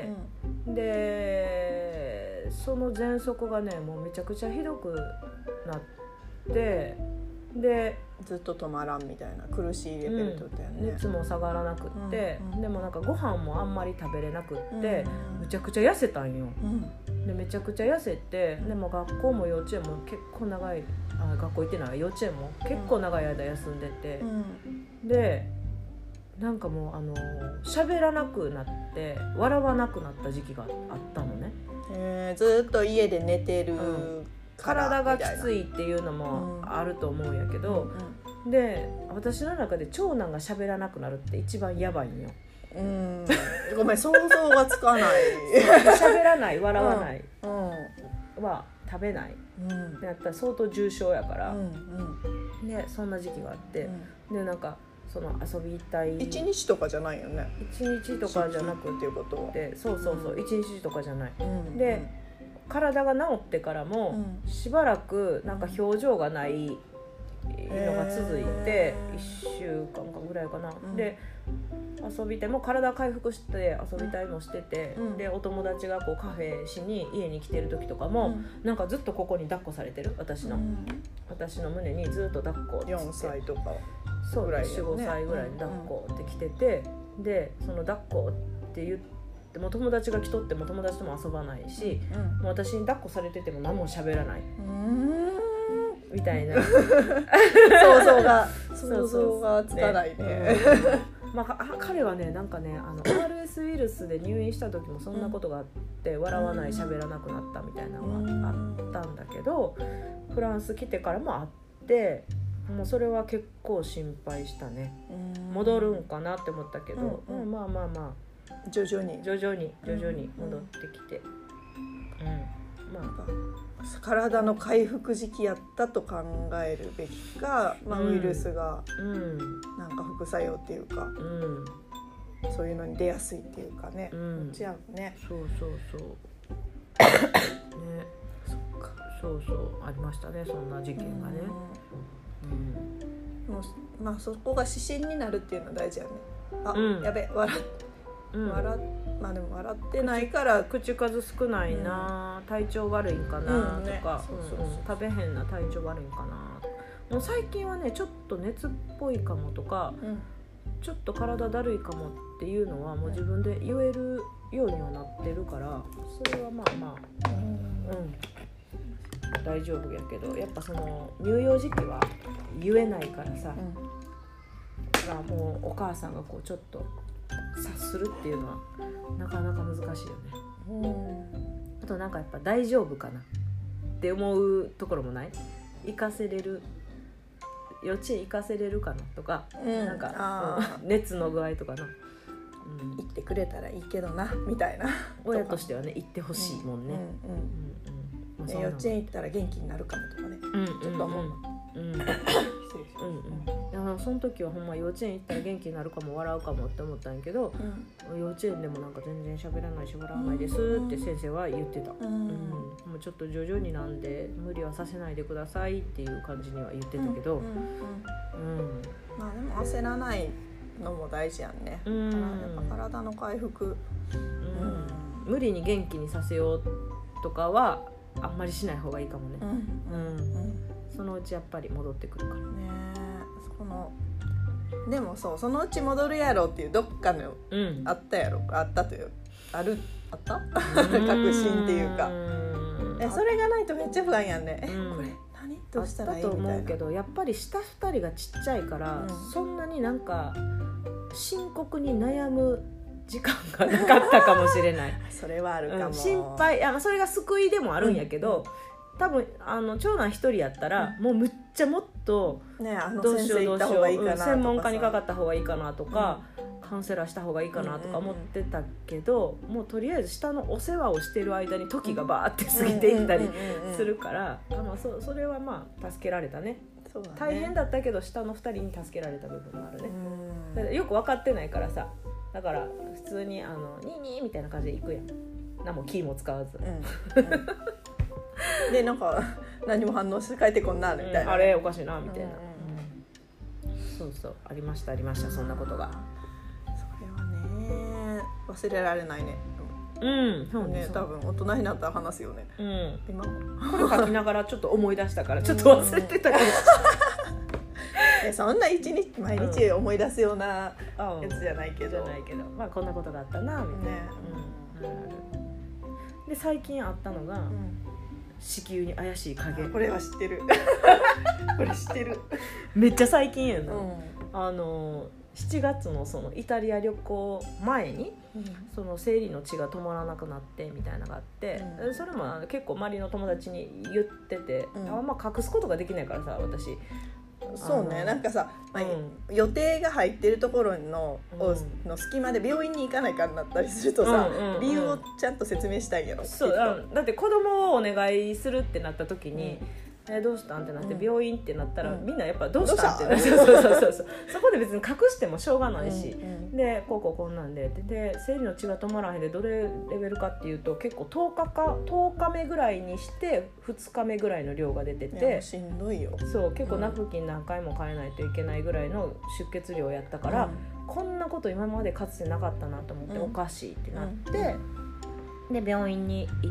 うん、でその喘息がねもうめちゃくちゃひどくなってでずっと止まらんみたいな苦しいレベルだったよね、 うん、熱も下がらなくって、うん、でもなんかご飯もあんまり食べれなくって、うん、むちゃくちゃ痩せたんよ、うん、でめちゃくちゃ痩せてでも学校も幼稚園も結構長いあ学校行ってない幼稚園も結構長い間休んでて、うん、でなんかもうあの喋らなくなって笑わなくなった時期があったのね、 えー、ずっと家で寝てる、うん体がきついっていうのもあると思うんやけど、うん、で私の中で長男が喋らなくなるって一番やばいんよ、 うん、ごめん想像がつかない喋らない笑わない、うんうん、は食べない、うん、でやったら相当重症やから、うんうん、でそんな時期があって、うん、でなんかその遊びたいいちにちとかじゃないよねいちにちとかじゃなくていうことでそうそうそう、うん、いちにちとかじゃない、うん、で体が治ってからもしばらくなんか表情がないのが続いていっしゅうかんかぐらいかな、うん、で遊びたいもう体回復して遊びたいもしてて、うん、でお友達がこうカフェしに家に来てる時とかも、うん、なんかずっとここに抱っこされてる私の、うん、私の胸にずっと抱っこってよんさいとかぐらい、ね、よん、ごさいぐらいに抱っこって来てて、うん、でその抱っこって言ってもう友達が来とっても友達とも遊ばないし、うん、もう私に抱っこされてても何も喋らないみたいな想像が想像がつかないね、ねうんまあ、彼はねなんかねあの アールエス ウイルスで入院した時もそんなことがあって、うん、笑わない喋らなくなったみたいなのがあったんだけど、うん、フランス来てからもあってもうそれは結構心配したね、うん、戻るんかなって思ったけど、うんうん、まあまあまあ徐々に徐々に徐々に戻ってきて、うんうん、まあ体の回復時期やったと考えるべきか、まあ、ウイルスがなんか副作用っていうか、うん、そういうのに出やすいっていうかね、うん、どっちやろねそうそうそうねそっかそうそうありましたねそんな事件がね、 うんうん、もうまあそこが指針になるっていうのは大事やねあ、うん、やべ笑ってうん、笑まあでも笑ってないから口数少ないな、うん、体調悪いんかなとか食べへんな体調悪いんかなもう最近はねちょっと熱っぽいかもとか、 ちょっと体だるいかもっていうのはもう自分で言えるようにはなってるから、それはまあまあ、うん、大丈夫やけど、やっぱその乳幼児期は言えないからさ、だからもうお母さんがこうちょっと察するっていうのはなかなか難しいよね。うん、あとなんかやっぱ大丈夫かなって思うところもない？行かせれる、幼稚園行かせれるかなとか、うん、なんか、うん、熱の具合とかな、 うん、行ってくれたらいいけどなみたいな親としてはね行ってほしいもんね。 幼稚園行ったら元気になるかもとかね、うん、ちょっと思うの。うんうんうん、 うんうん、その時はほんま幼稚園行ったら元気になるかも笑うかもって思ったんやけど、うん、幼稚園でもなんか全然喋らないし笑わないですって先生は言ってた、うんうん、もうちょっと徐々になんで無理はさせないでくださいっていう感じには言ってたけど、うんうんうん、 まあでも焦らないのも大事やんね、うん、やっぱ体の回復、うんうん、無理に元気にさせようとかはあんまりしない方がいいかもね、うんうんうん、そのうちやっぱり戻ってくるからね。 そのでもそうそのうち戻るやろっていうどっかの、うん、あったやろあったというあるあった確信っていうか、えそれがないとめっちゃ不安やんね、うん、これ何どうしたらいいみたいな。 あったと思うけどやっぱり下ふたりがちっちゃいから、うん、そんなになんか深刻に悩む時間がなかったかもしれないそれはあるかも、うん、 心配、あそれが救いでもあるんやけど、うん、多分あの長男一人やったら、うん、もうむっちゃもっと、 ね、あのどうしようどうしよう専門家にかかった方がいいかなとか、うん、カウンセラーした方がいいかなとか思ってたけど、もうとりあえず下のお世話をしてる間に時がバーって過ぎていったりするから、あ、まあ、そ, それはまあ助けられたね。そうだね、大変だったけど下のふたりに助けられた部分もあるね。うんだからよく分かってないからさ、だから普通にあのニーニーみたいな感じで行くやん、何もキーも使わず、うんうんでなんか何も反応して帰ってこんなみたいな、うん、 あれおかしいなみたいな、うんうん、そうそうありましたありましたそんなことが。 それはね忘れられないね。 うんそうね、 多分大人になったら話すよね、うん、 今これ書きながらちょっと思い出したからちょっと忘れてたけどえそんな一日毎日思い出すようなやつじゃないけど、 じゃないけどまあこんなことがあったなみたいな、ねうん、で最近あったのが、うん、子宮に怪しい影。 これは知ってるこれ知ってるめっちゃ最近やな、うん、あのしちがつ の, そのイタリア旅行前に、うん、その生理の血が止まらなくなってみたいなのがあって、うん、それも結構周りの友達に言ってて、うん、あんま隠すことができないからさ私。 そうね、なんかさ、まあうん、予定が入ってるところ の,、うん、の隙間で病院に行かないかになったりするとさ、うんうんうん、理由をちゃんと説明したいんやろ。 そうだって子供をお願いするってなった時に、うんえどうしたんってなって、うん、病院ってなったら、うん、みんなやっぱどうしたんってなってそうそうそうそうそこで別に隠してもしょうがないし、うんうん、でこうこうこんなんでで生理の血が止まらへんでどれレベルかっていうと結構とおかかとおかめぐらいにしてふつかめぐらいの量が出ててしんどいよ。 そう結構ナプキン何回も変えないといけないぐらいの出血量やったから、うん、こんなこと今までかつてなかったなと思って、うん、おかしいってなって、うん、で病院に行って、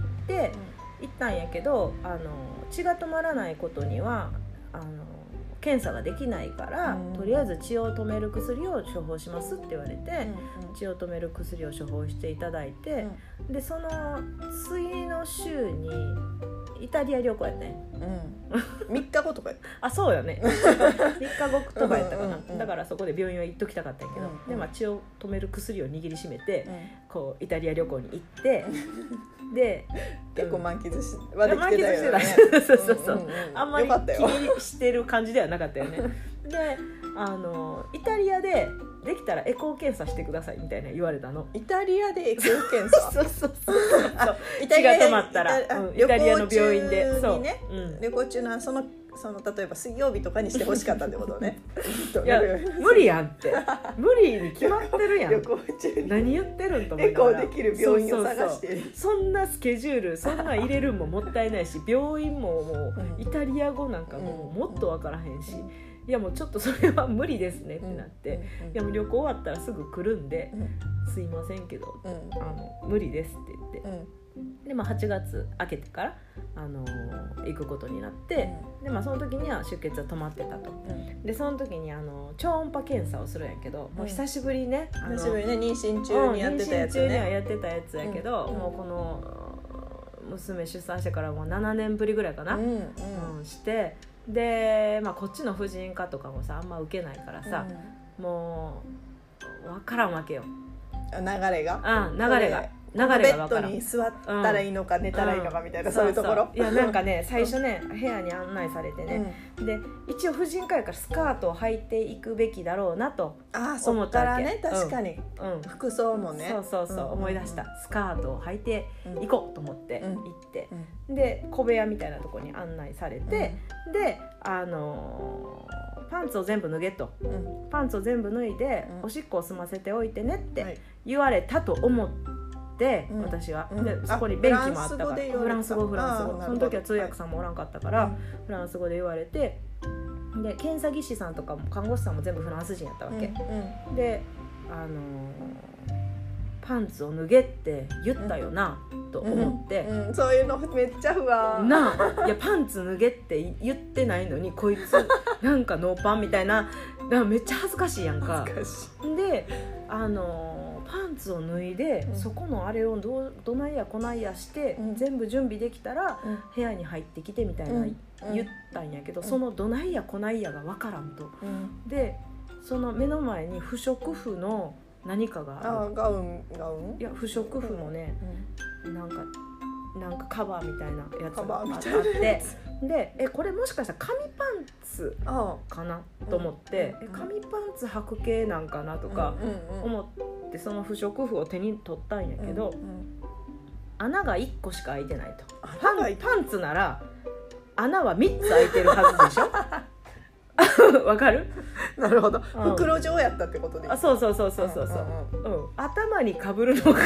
うん、行ったんやけどあの血が止まらないことにはあの検査ができないから、うん、とりあえず血を止める薬を処方しますって言われて、うんうん、血を止める薬を処方していただいて、うん、でその次の週にイタリア旅行やったね、 うん、みっかごとかやったあそうよねみっかごとかやったかな、うんうんうん、だからそこで病院は行っときたかったんやけど、うんうん、で、まあ、血を止める薬を握りしめて、うん、こうイタリア旅行に行ってで結構満喫しはできてたよね。 そうそうそう、うんうんうん、あんまり気にしてる感じではなかったよねであのイタリアでできたらエコー検査してくださいみたいな言われたの。 イタリアでエコー検査そうそうそうそう血が止まったらイタ,、うん、イタリアの病院でそう、ねうん、旅行中のそのその例えば水曜日とかにしてほしかったってことねいや無理やんって無理に決まってるやん旅行中に何言ってるんと思いながらエコーできる病院を探してる。 そんなスケジュールそんな入れるんももったいないし病院ももうイタリア語なんかもうもっと分からへんし、うん、いやもうちょっとそれは無理ですねってなって、うんうんうん、いやもう旅行終わったらすぐ来るんで、うん、すいませんけど、うん、あの無理ですって言って、 で、まあ、はちがつ明けてから、あのー、行くことになって、うん、でまあ、その時には出血は止まってたと、うん、でその時にあの超音波検査をするんやけど、うん、もう久しぶりね、あの久しぶりね、妊娠中にやってたやつね、 妊娠中にはやってたやつやけど、うん、もうこの娘出産してからもうななねんぶりぐらいかな、うんうん、してで、まあ、こっちの婦人科とかもさあんま受けないからさ、うん、もう分からんわけよ、 流れが、 うん、流れが流れがベッドに座ったらいいのか、うん、寝たらいいのかみたいな、うん、そういうところ。 そうそういやなんかね最初ね部屋に案内されてね、うん、で一応婦人科やからスカートを履いていくべきだろうなと思ったわけ。 あそっからね、確かに、うんうん、服装もね、 そうそうそう、うん、思い出した。スカートを履いて行こうと思って行って、うん、で小部屋みたいなところに案内されて、うん、であのー、パンツを全部脱げと、うん、パンツを全部脱いで、うん、おしっこを済ませておいてねって言われたと思ってで、うん、私はでそこに便器もあったからフランス語フランス語その時は通訳さんもおらんかったから、はい、フランス語で言われてで検査技師さんとかも看護師さんも全部フランス人やったわけ、うんうん、で、あのー、パンツを脱げって言ったよな、うん、と思って、 うんうん、そういうのめっちゃ不安なあいやパンツ脱げって言ってないのにこいつなんかノーパンみたいなだからめっちゃ恥ずかしいやんか。 恥ずかしいであのーパンツを脱いで、うん、そこのあれを ど, どないやこないやして、うん、全部準備できたら、うん、部屋に入ってきてみたいな、うん、言ったんやけど、うん、そのどないやこないやが分からんと、うん、でその目の前に不織布の何かがある。 あガウンガウンいや不織布のね、うん、なんかなんかカバーみたいなやつがあってでえこれもしかしたら紙パンツかなと思って、うん、え紙パンツ履く系なんかなとか思ってその不織布を手に取ったんやけど、うんうん、穴がいっこしか開いてないと。パン、パンツなら穴はみっつ開いてるはずでしょわかる？ なるほど、うん、袋状やったってことでいい？ あそうそうそうそうそうそう、うんうんうん、頭にかぶるのか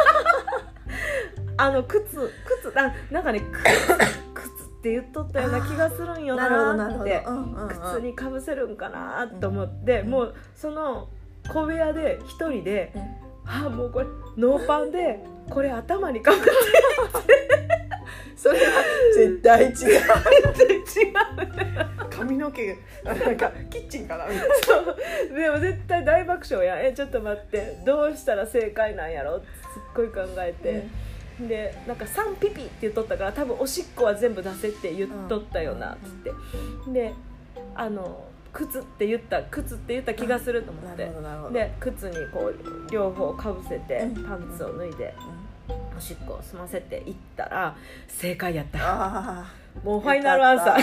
あの靴靴な、なんかね靴って言っとったような気がするんよなって、うんうんうん、靴にかぶせるんかなと思って、うん、もうその小部屋で一人で、うん、あもうこれノーパンでこれ頭にかぶってそれは絶対違う絶対違う髪の毛なんかキッチンかなそうでも絶対大爆笑やえちょっと待ってどうしたら正解なんやろってすっごい考えて、うん、でなんかさんピピって言っとったから多分おしっこは全部出せって言っとったよなっつって、うん、であの靴って言った靴って言った気がすると思って、うん、で靴にこう両方かぶせてパンツを脱いで、うん、おしっこを済ませていったら正解やった。あもうファイナルアンサー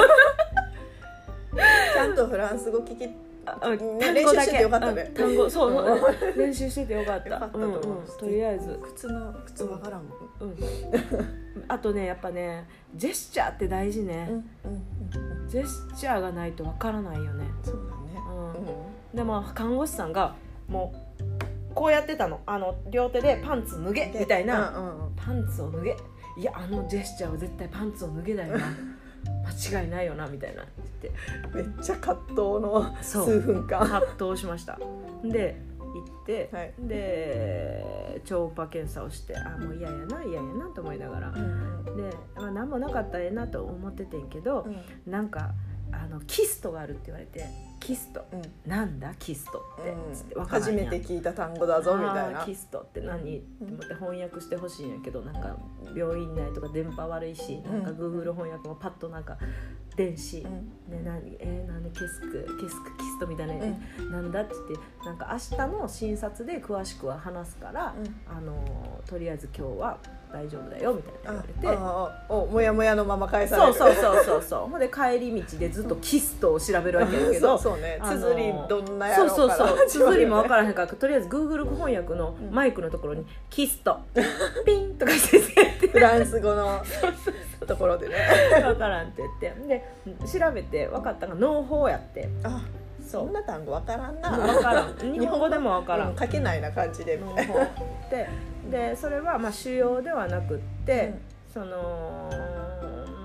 ちゃんとフランス語聞き単語だけ練習しててよかったね。単語そう、うん、練習しててよかった。よかったと思う、うんうん、とりあえず靴の靴わからんもん、うん、 あとねやっぱねジェスチャーって大事ね、うんうんうん、ジェスチャーがないとわからないよね。 そうだね、うんうん、 でも看護師さんがもうこうやってたのあの両手でパンツ脱げみたいな、うんうん、パンツを脱げいやあのジェスチャーは絶対パンツを脱げだよな間違いないよなみたいなってめっちゃ葛藤の数分間葛藤しました。で行って、はい、で超音波検査をしてあもう嫌やな嫌やなと思いながら、うん、で、まあ、何もなかったらええなと思っててんけど、うん、なんかあのキストがあるって言われてキスト、うん、なんだキストって、 うん、 つって分からんやん初めて聞いた単語だぞみたいなキストって何、うん、って思って翻訳してほしいんやけどなんか病院内とか電波悪いし、うん、なんか Google 翻訳もパッとなんか電子、うんね、何えー、なんでケスクケスクキストみたいな、うん、なんだって言ってなんか明日の診察で詳しくは話すから、うん、あのとりあえず今日は大丈夫だよみたいな言われてああおもやもやのまま返されるそうそうそうそうそうほんで帰り道でずっとキストを調べるわけやけど、 うん、そうそうね綴りどんなやろうかそうそうそう綴りも分からへんからとりあえず Google 翻訳のマイクのところに、うん、キストピンとかしてフランス語のところでね分からんって言ってで調べて分かったのが農法やってあそんな単語分からんな分からん日本語でも分からん、 うん、書けないな感じで農法ってでそれはまあ腫瘍ではなくって、うん、その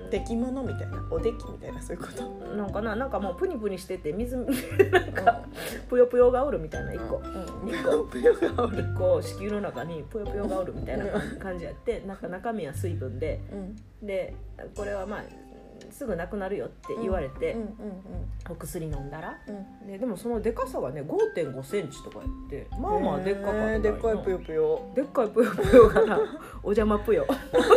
できものみたいな、おできみたいな、そういうこと。 なんかな、なんかもうプニプニしてて水なんかぷよぷよがおるみたいな、一個一個ぷよがおる、 一個子宮の中にぷよぷよがおるみたいな感じやって、なんか中身は水分で、うん、でこれはまあすぐなくなるよって言われて、うんうんうんうん、お薬飲んだら、うん、で, でもそのでかさがね ごてんごセンチとかやって、まあまあでっかかった。 でっかいぷよぷよ、 でっかいぷよぷよがなお邪魔ぷよ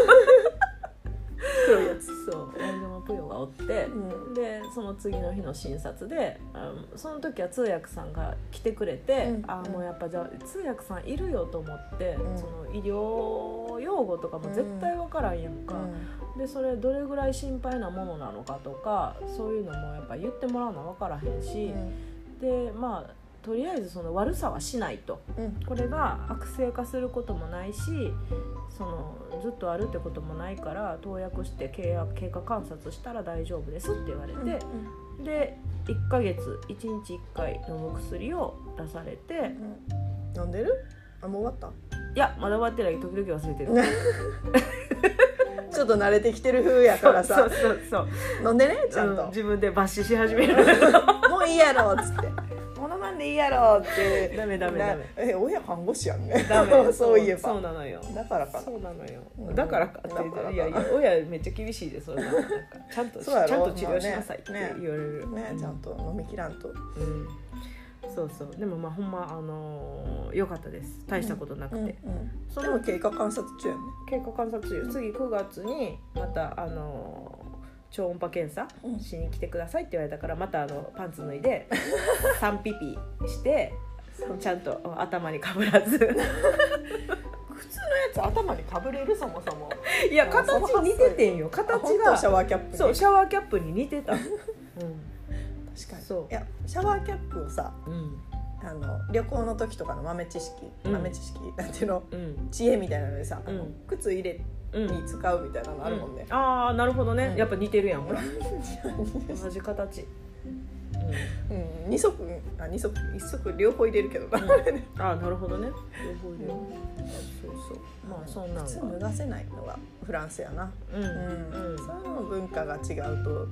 黒いやつ、 そうお邪魔ぷよがおって、うん、でその次の日の診察で、あのその時は通訳さんが来てくれて、うん、あもうやっぱじゃあ通訳さんいるよと思って、うん、その医療用語とかも絶対分からんやんか、うん、でそれどれぐらい心配なものなのかとか、そういうのもやっぱ言ってもらうのは分からへんし、うん、でまあとりあえずその悪さはしないと、うん、これが悪性化することもないし、そのずっとあるってこともないから投薬して経過観察したら大丈夫ですって言われて、うんうん、でいっかげついちにちいっかい飲む薬を出されて、 うん、飲んでる？あ、もう終わった？ いやまだ終わってない、時々忘れてるちょっと慣れてきてる風やからさ、 そうそうそうそう飲んでね、ちゃんと、 うん、自分で抜歯し始めるもういいやろっつってものなんでいいやろってダメダメダメ、 え親看護師やんねダメそういえばそうなのよ、 だからかな、 そうなのよ、うん、だからかって言って、いやいや親めっちゃ厳しいで、そんな、なんかちゃんとちゃんと治療しなさいって言われる、 ねねね、ちゃんと飲み切らんと、うんそうそう、でもまあほんまあのー、良かったです、大したことなくて、うんうんうん、 そのでも経過観察中やね、 経過観察中、次くがつにまたあのー超音波検査しに来てくださいって言われたから、またあのパンツ脱いでさんピピしてちゃんと頭にかぶらず普通のやつ頭にかぶれる、そもそもいや形似ててんよ、形がシャワーキャップに、 そうシャワーキャップに似てた、うん、確かにそう、いやシャワーキャップをさ、うん、あの旅行の時とかの豆知識、うん、豆知識なんていうの、うん、知恵みたいなのでさ、うん、靴入れに使うみたいなのあるもんね、 うん、ああなるほどね、うん、やっぱ似てるやん、ほら同じ形、 うんうん、に足あ二足一足両方入れるけどな、うん、 ああなるほどね、両方入れる、うん、そうそう、まあそんなの靴脱がせないのがフランスやな、うんうんうん、そういうの文化が違うと、うん、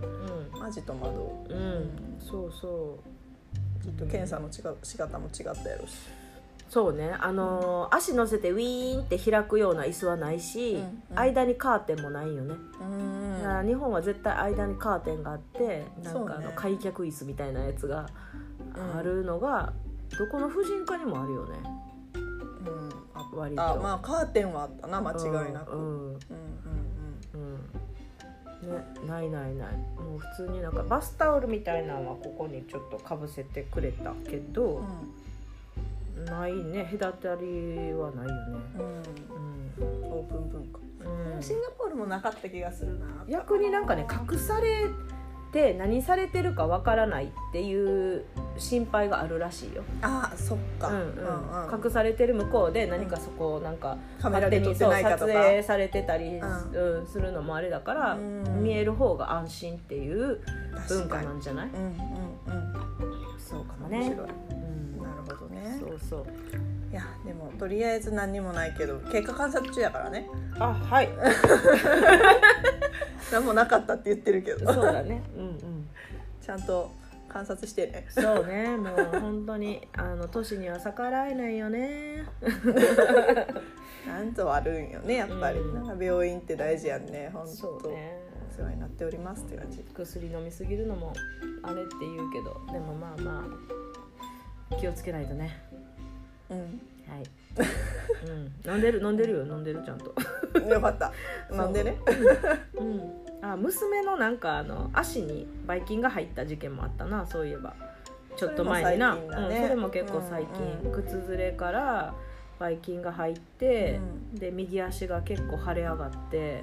マジ戸惑う、うんうん、 そうそうきっと検査の違う仕方も違ったやろし、 そうね、あのー、足乗せてウィーンって開くような椅子はないし、うんうん、間にカーテンもないよね、うんうん、日本は絶対間にカーテンがあって、なんかあの開脚椅子みたいなやつがあるのが、うん、どこの婦人科にもあるよね、 うん、あ割とあ、まあカーテンはあったな、間違いなく、うんうんうんうんね、ないないない、もう普通になんかバスタオルみたいなのはここにちょっとかぶせてくれたけど、うん、ないね、隔たりはないよね、 うんうん、オープン文化、うん、シンガポールもなかった気がするな、 逆になんかね、隠されて何されてるかわからないっていう心配があるらしいよ。 ああ、そっか、うんうんうん、隠されてる向こうで何かそこをなんかカメラで撮ってないかとか撮影されてたり、うんうん、するのもあれだから、うん、見える方が安心っていう文化なんじゃない？うんうんうん、そうかもね。面白い、 うん、なるほどね。 そうそう。 いやでもとりあえず何にもないけど経過観察中やからね。 あ、はい。 何もなかったって言ってるけど。 そうだね。うんうん。 ちゃんと観察してね。 そうね。もう本当にあの都市には逆らえないよね。 なんとあるんよねやっぱり。うん、なんか病院って大事やんね。本当。 そうね。 お世話になっておりますって感じ。 薬飲みすぎるのもあれって言うけど、でもまあまあ気をつけないとね。うん、はい、うん、飲んでる飲んでるよ飲んでるちゃんとよかった飲んでね、 うんうん、あ娘のなんかあの足にばい菌が入った事件もあったな、そういえばちょっと前にな、それも最近だね、うん、それも結構最近、うんうん、靴ずれからばい菌が入って、うん、で右足が結構腫れ上がって、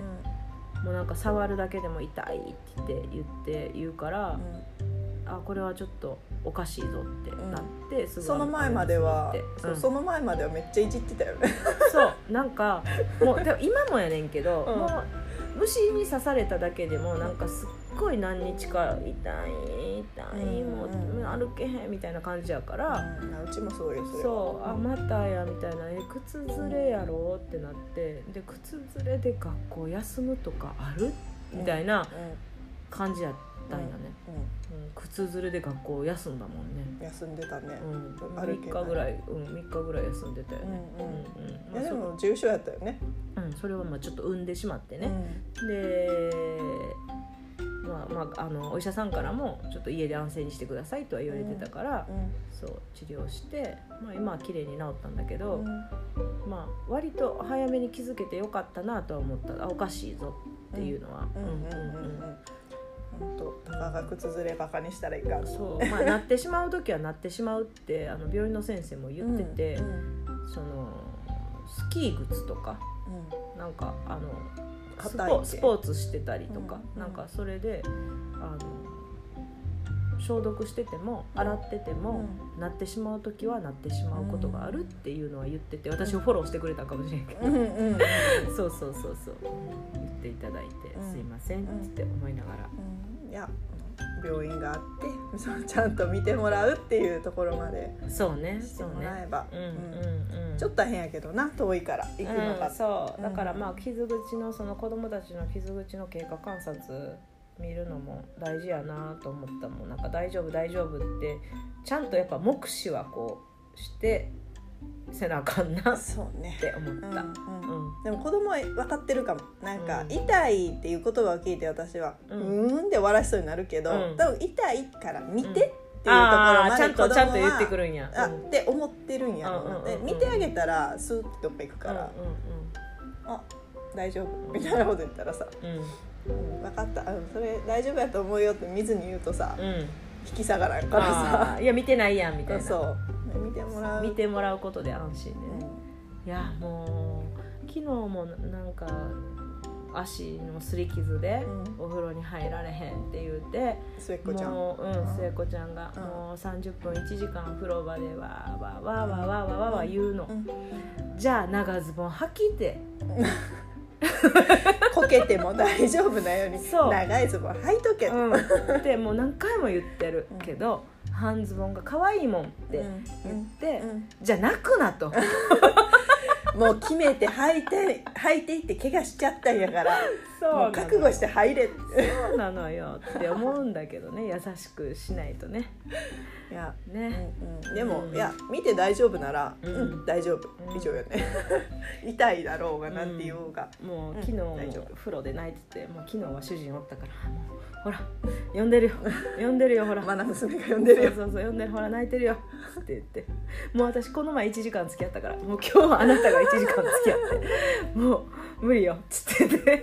うん、もうなんか触るだけでも痛いって言って言って言うから、うん、あこれはちょっとおかしいぞってなって、うん、すぐその前までは、うん、そ, その前まではめっちゃいじってたよね。 そうなんかもうでも今もやねんけど、うん、もう虫に刺されただけでもなんかすっごい何日か痛い痛い、もう歩けへんみたいな感じやから、 うん、うちもそうよそれは。 そうあまたやみたいな、え靴ずれやろってなって、で靴ずれで学校休むとかあるっみたいな感じやったんやね、うんうんうん、靴ずれで学校休んだもんね。 休んでたね、 うん、みっかぐらい、うん、みっかぐらい休んでたよね、うんうんうん、 いやでも重症やったよね、 うん、それはまあちょっと産んでしまってね、うん、で、まあまあ、あのお医者さんからもちょっと家で安静にしてくださいとは言われてたから、うんうん、そう治療して、まあ、今は綺麗に治ったんだけど、うん、まあ割と早めに気づけてよかったなとは思った。あ、おかしいぞっていうのは、うんうんうんうん、 本当たかが靴ずれバカにしたらいかん。 そう、まあ、なってしまう時はなってしまうってあの病院の先生も言ってて、うんうん、そのスキー靴とか、うん、なんかあのスポ、スポーツしてたりとか、うんうん、なんかそれであの消毒してても洗ってても、うん、なってしまう時はなってしまうことがあるっていうのは言ってて、私をフォローしてくれたかもしれんけど、うんうんうん、そうそうそうそう言っていただいて、うん、すいませんって思いながら、 うん、いや病院があってそうちゃんと見てもらうっていうところまでそうねしてもらえば、 そうね、うんうんうん、 ちょっと変やけどな、遠いから行くのが、 うん、そうだからまあ傷口のその子供たちの傷口の経過観察見るのも大事やなと思ったもん。なんか大丈夫大丈夫ってちゃんとやっぱ目視はこうしてせなあかんなって思った。そうね、うんうんうん、 でも子供は分かってるかも。なんか、うん、痛いっていう言葉を聞いて私は、うん、うーんで笑しそうになるけど、うん、多分痛いから見てっていうところまで子供は、 ちゃんとちゃんと言ってくるんや、 あって思ってるんや、うんうんうん、で見てあげたらスーッとどっか行くから、うんうんうん、あ大丈夫みたいなこと言ったらさ、うんうん、分かった、うん、それ大丈夫やと思うよって見ずに言うとさ、うん、引き下がらんからさ、 いや見てないやんみたいな、 そう見てもらう見てもらうことで安心でね、うん、いやもう昨日もなんか足の擦り傷でお風呂に入られへんって言うて、 末っ子ちゃんもう、うん、末っ子ちゃんが、うん、もうさんじゅっぷんいちじかん風呂場でわーわーわーわーわーわーわーわー言うの、うん、じゃあ長ズボン履きてこけても大丈夫なように長いズボン履いとけ、 うん、でもう何回も言ってるけど、うん、半ズボンが可愛いもんって言って、うんうん、じゃあ泣くなともう決めて履いて履いていって怪我しちゃったんやからもう覚悟して入れってそうなのよって思うんだけどね、優しくしないとね。 いやね、うんうん、でも、うん、いや見て大丈夫なら、うんうん、大丈夫、うん、以上よね痛いだろうがなんて言おうが、 うん、もう昨日も風呂で泣いてて、もう昨日は主人おったからもうほら呼んでるよ呼んでるよほらマナ娘が呼んでるよ、 そうそうそう呼んでるほら泣いてるよって言って、もう私この前いちじかん付き合ったから、もう今日はあなたがいちじかん付き合ってもう無理よっつってて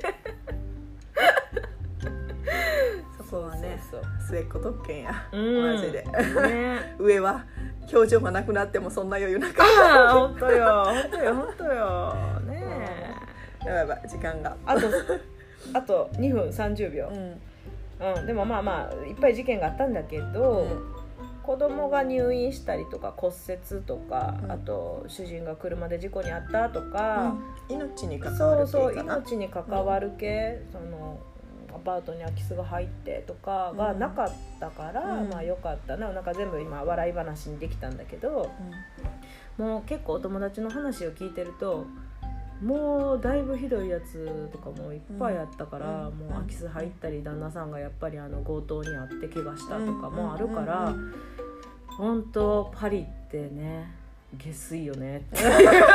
そこはねそうそうそう末っ子特権や、 うん、 マジで、ね、上は表情がなくなってもそんな余裕なかった。 ああ本当よ本当よ本当よねえ、やばいやばい時間があとあとにふんさんじゅうびょう、うんうん、でもまあまあいっぱい事件があったんだけど、うん、子供が入院したりとか骨折とか、うん、あと主人が車で事故に遭ったとか、 うん、命に関わる系かな。 そうそう命に関わる系、うん、そのアパートに空き巣が入ってとかがなかったから、うん、まあよかったな。なんか全部今笑い話にできたんだけど、うん、もう結構お友達の話を聞いてるともうだいぶひどいやつとかもいっぱいあったから、うん、もう空き巣入ったり旦那さんがやっぱりあの強盗に遭って怪我したとかもあるから、うんうんうん、本当パリってね下水よねって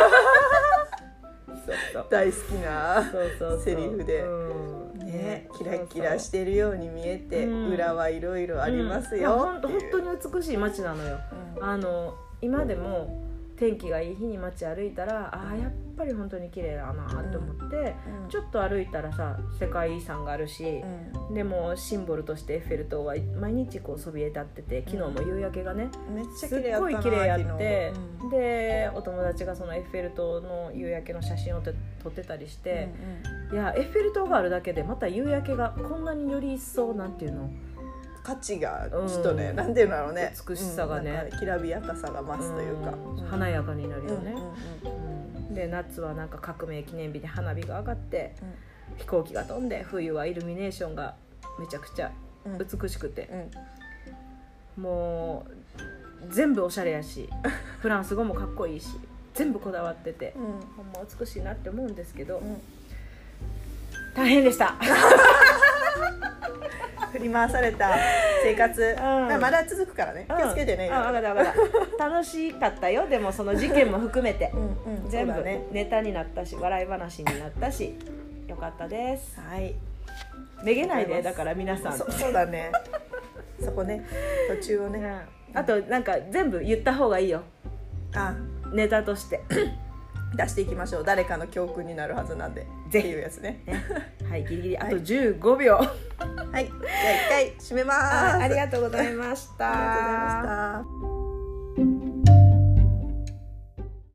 そうそう大好きなセリフで、うんね、キラキラしてるように見えて、うん、裏はいろいろありますよ、 うん、本当に美しい街なのよ、うん、あの今でも天気がいい日に街歩いたら、あやっぱり本当に綺麗だなと思って、うん、ちょっと歩いたらさ世界遺産があるし、うん、でもシンボルとしてエッフェル塔は毎日こうそびえ立ってて、昨日も夕焼けがね、 うん、めっちゃすっごい綺麗やって、うん、でお友達がそのエッフェル塔の夕焼けの写真を撮ってたりして、うんうん、いやエッフェル塔があるだけでまた夕焼けがこんなにより一層なんていうの価値がちょっとね、うん、なんていうのだろうね、 美しさがね、 うん、きらびやかさが増すというか、 うん、華やかになるよね、うんうんうん、で夏はなんか革命記念日で花火が上がって、うん、飛行機が飛んで、冬はイルミネーションがめちゃくちゃ美しくて、うんうん、もう全部おしゃれやしフランス語もかっこいいし全部こだわってて、うん、ほんま美しいなって思うんですけど、うん、大変でした振り回された生活、うん、まあ、まだ続くからね、気をつけてね、 うん、あ、分かった分かった楽しかったよ。でもその事件も含めてうん、うん、全部ネタになったし、笑い話になったし、よかったです。 はい、 めげないで、だから皆さんそ, そうだねそこね、途中をね、 うん、あとなんか全部言った方がいいよ。 あ、 ネタとして出していきましょう。誰かの教訓になるはずなんでっていうやつ ね, ねはい、ギリギリあとじゅうごびょうはい、 じゃあ一回締めます。 あ, ありがとうございましたありがとうございました。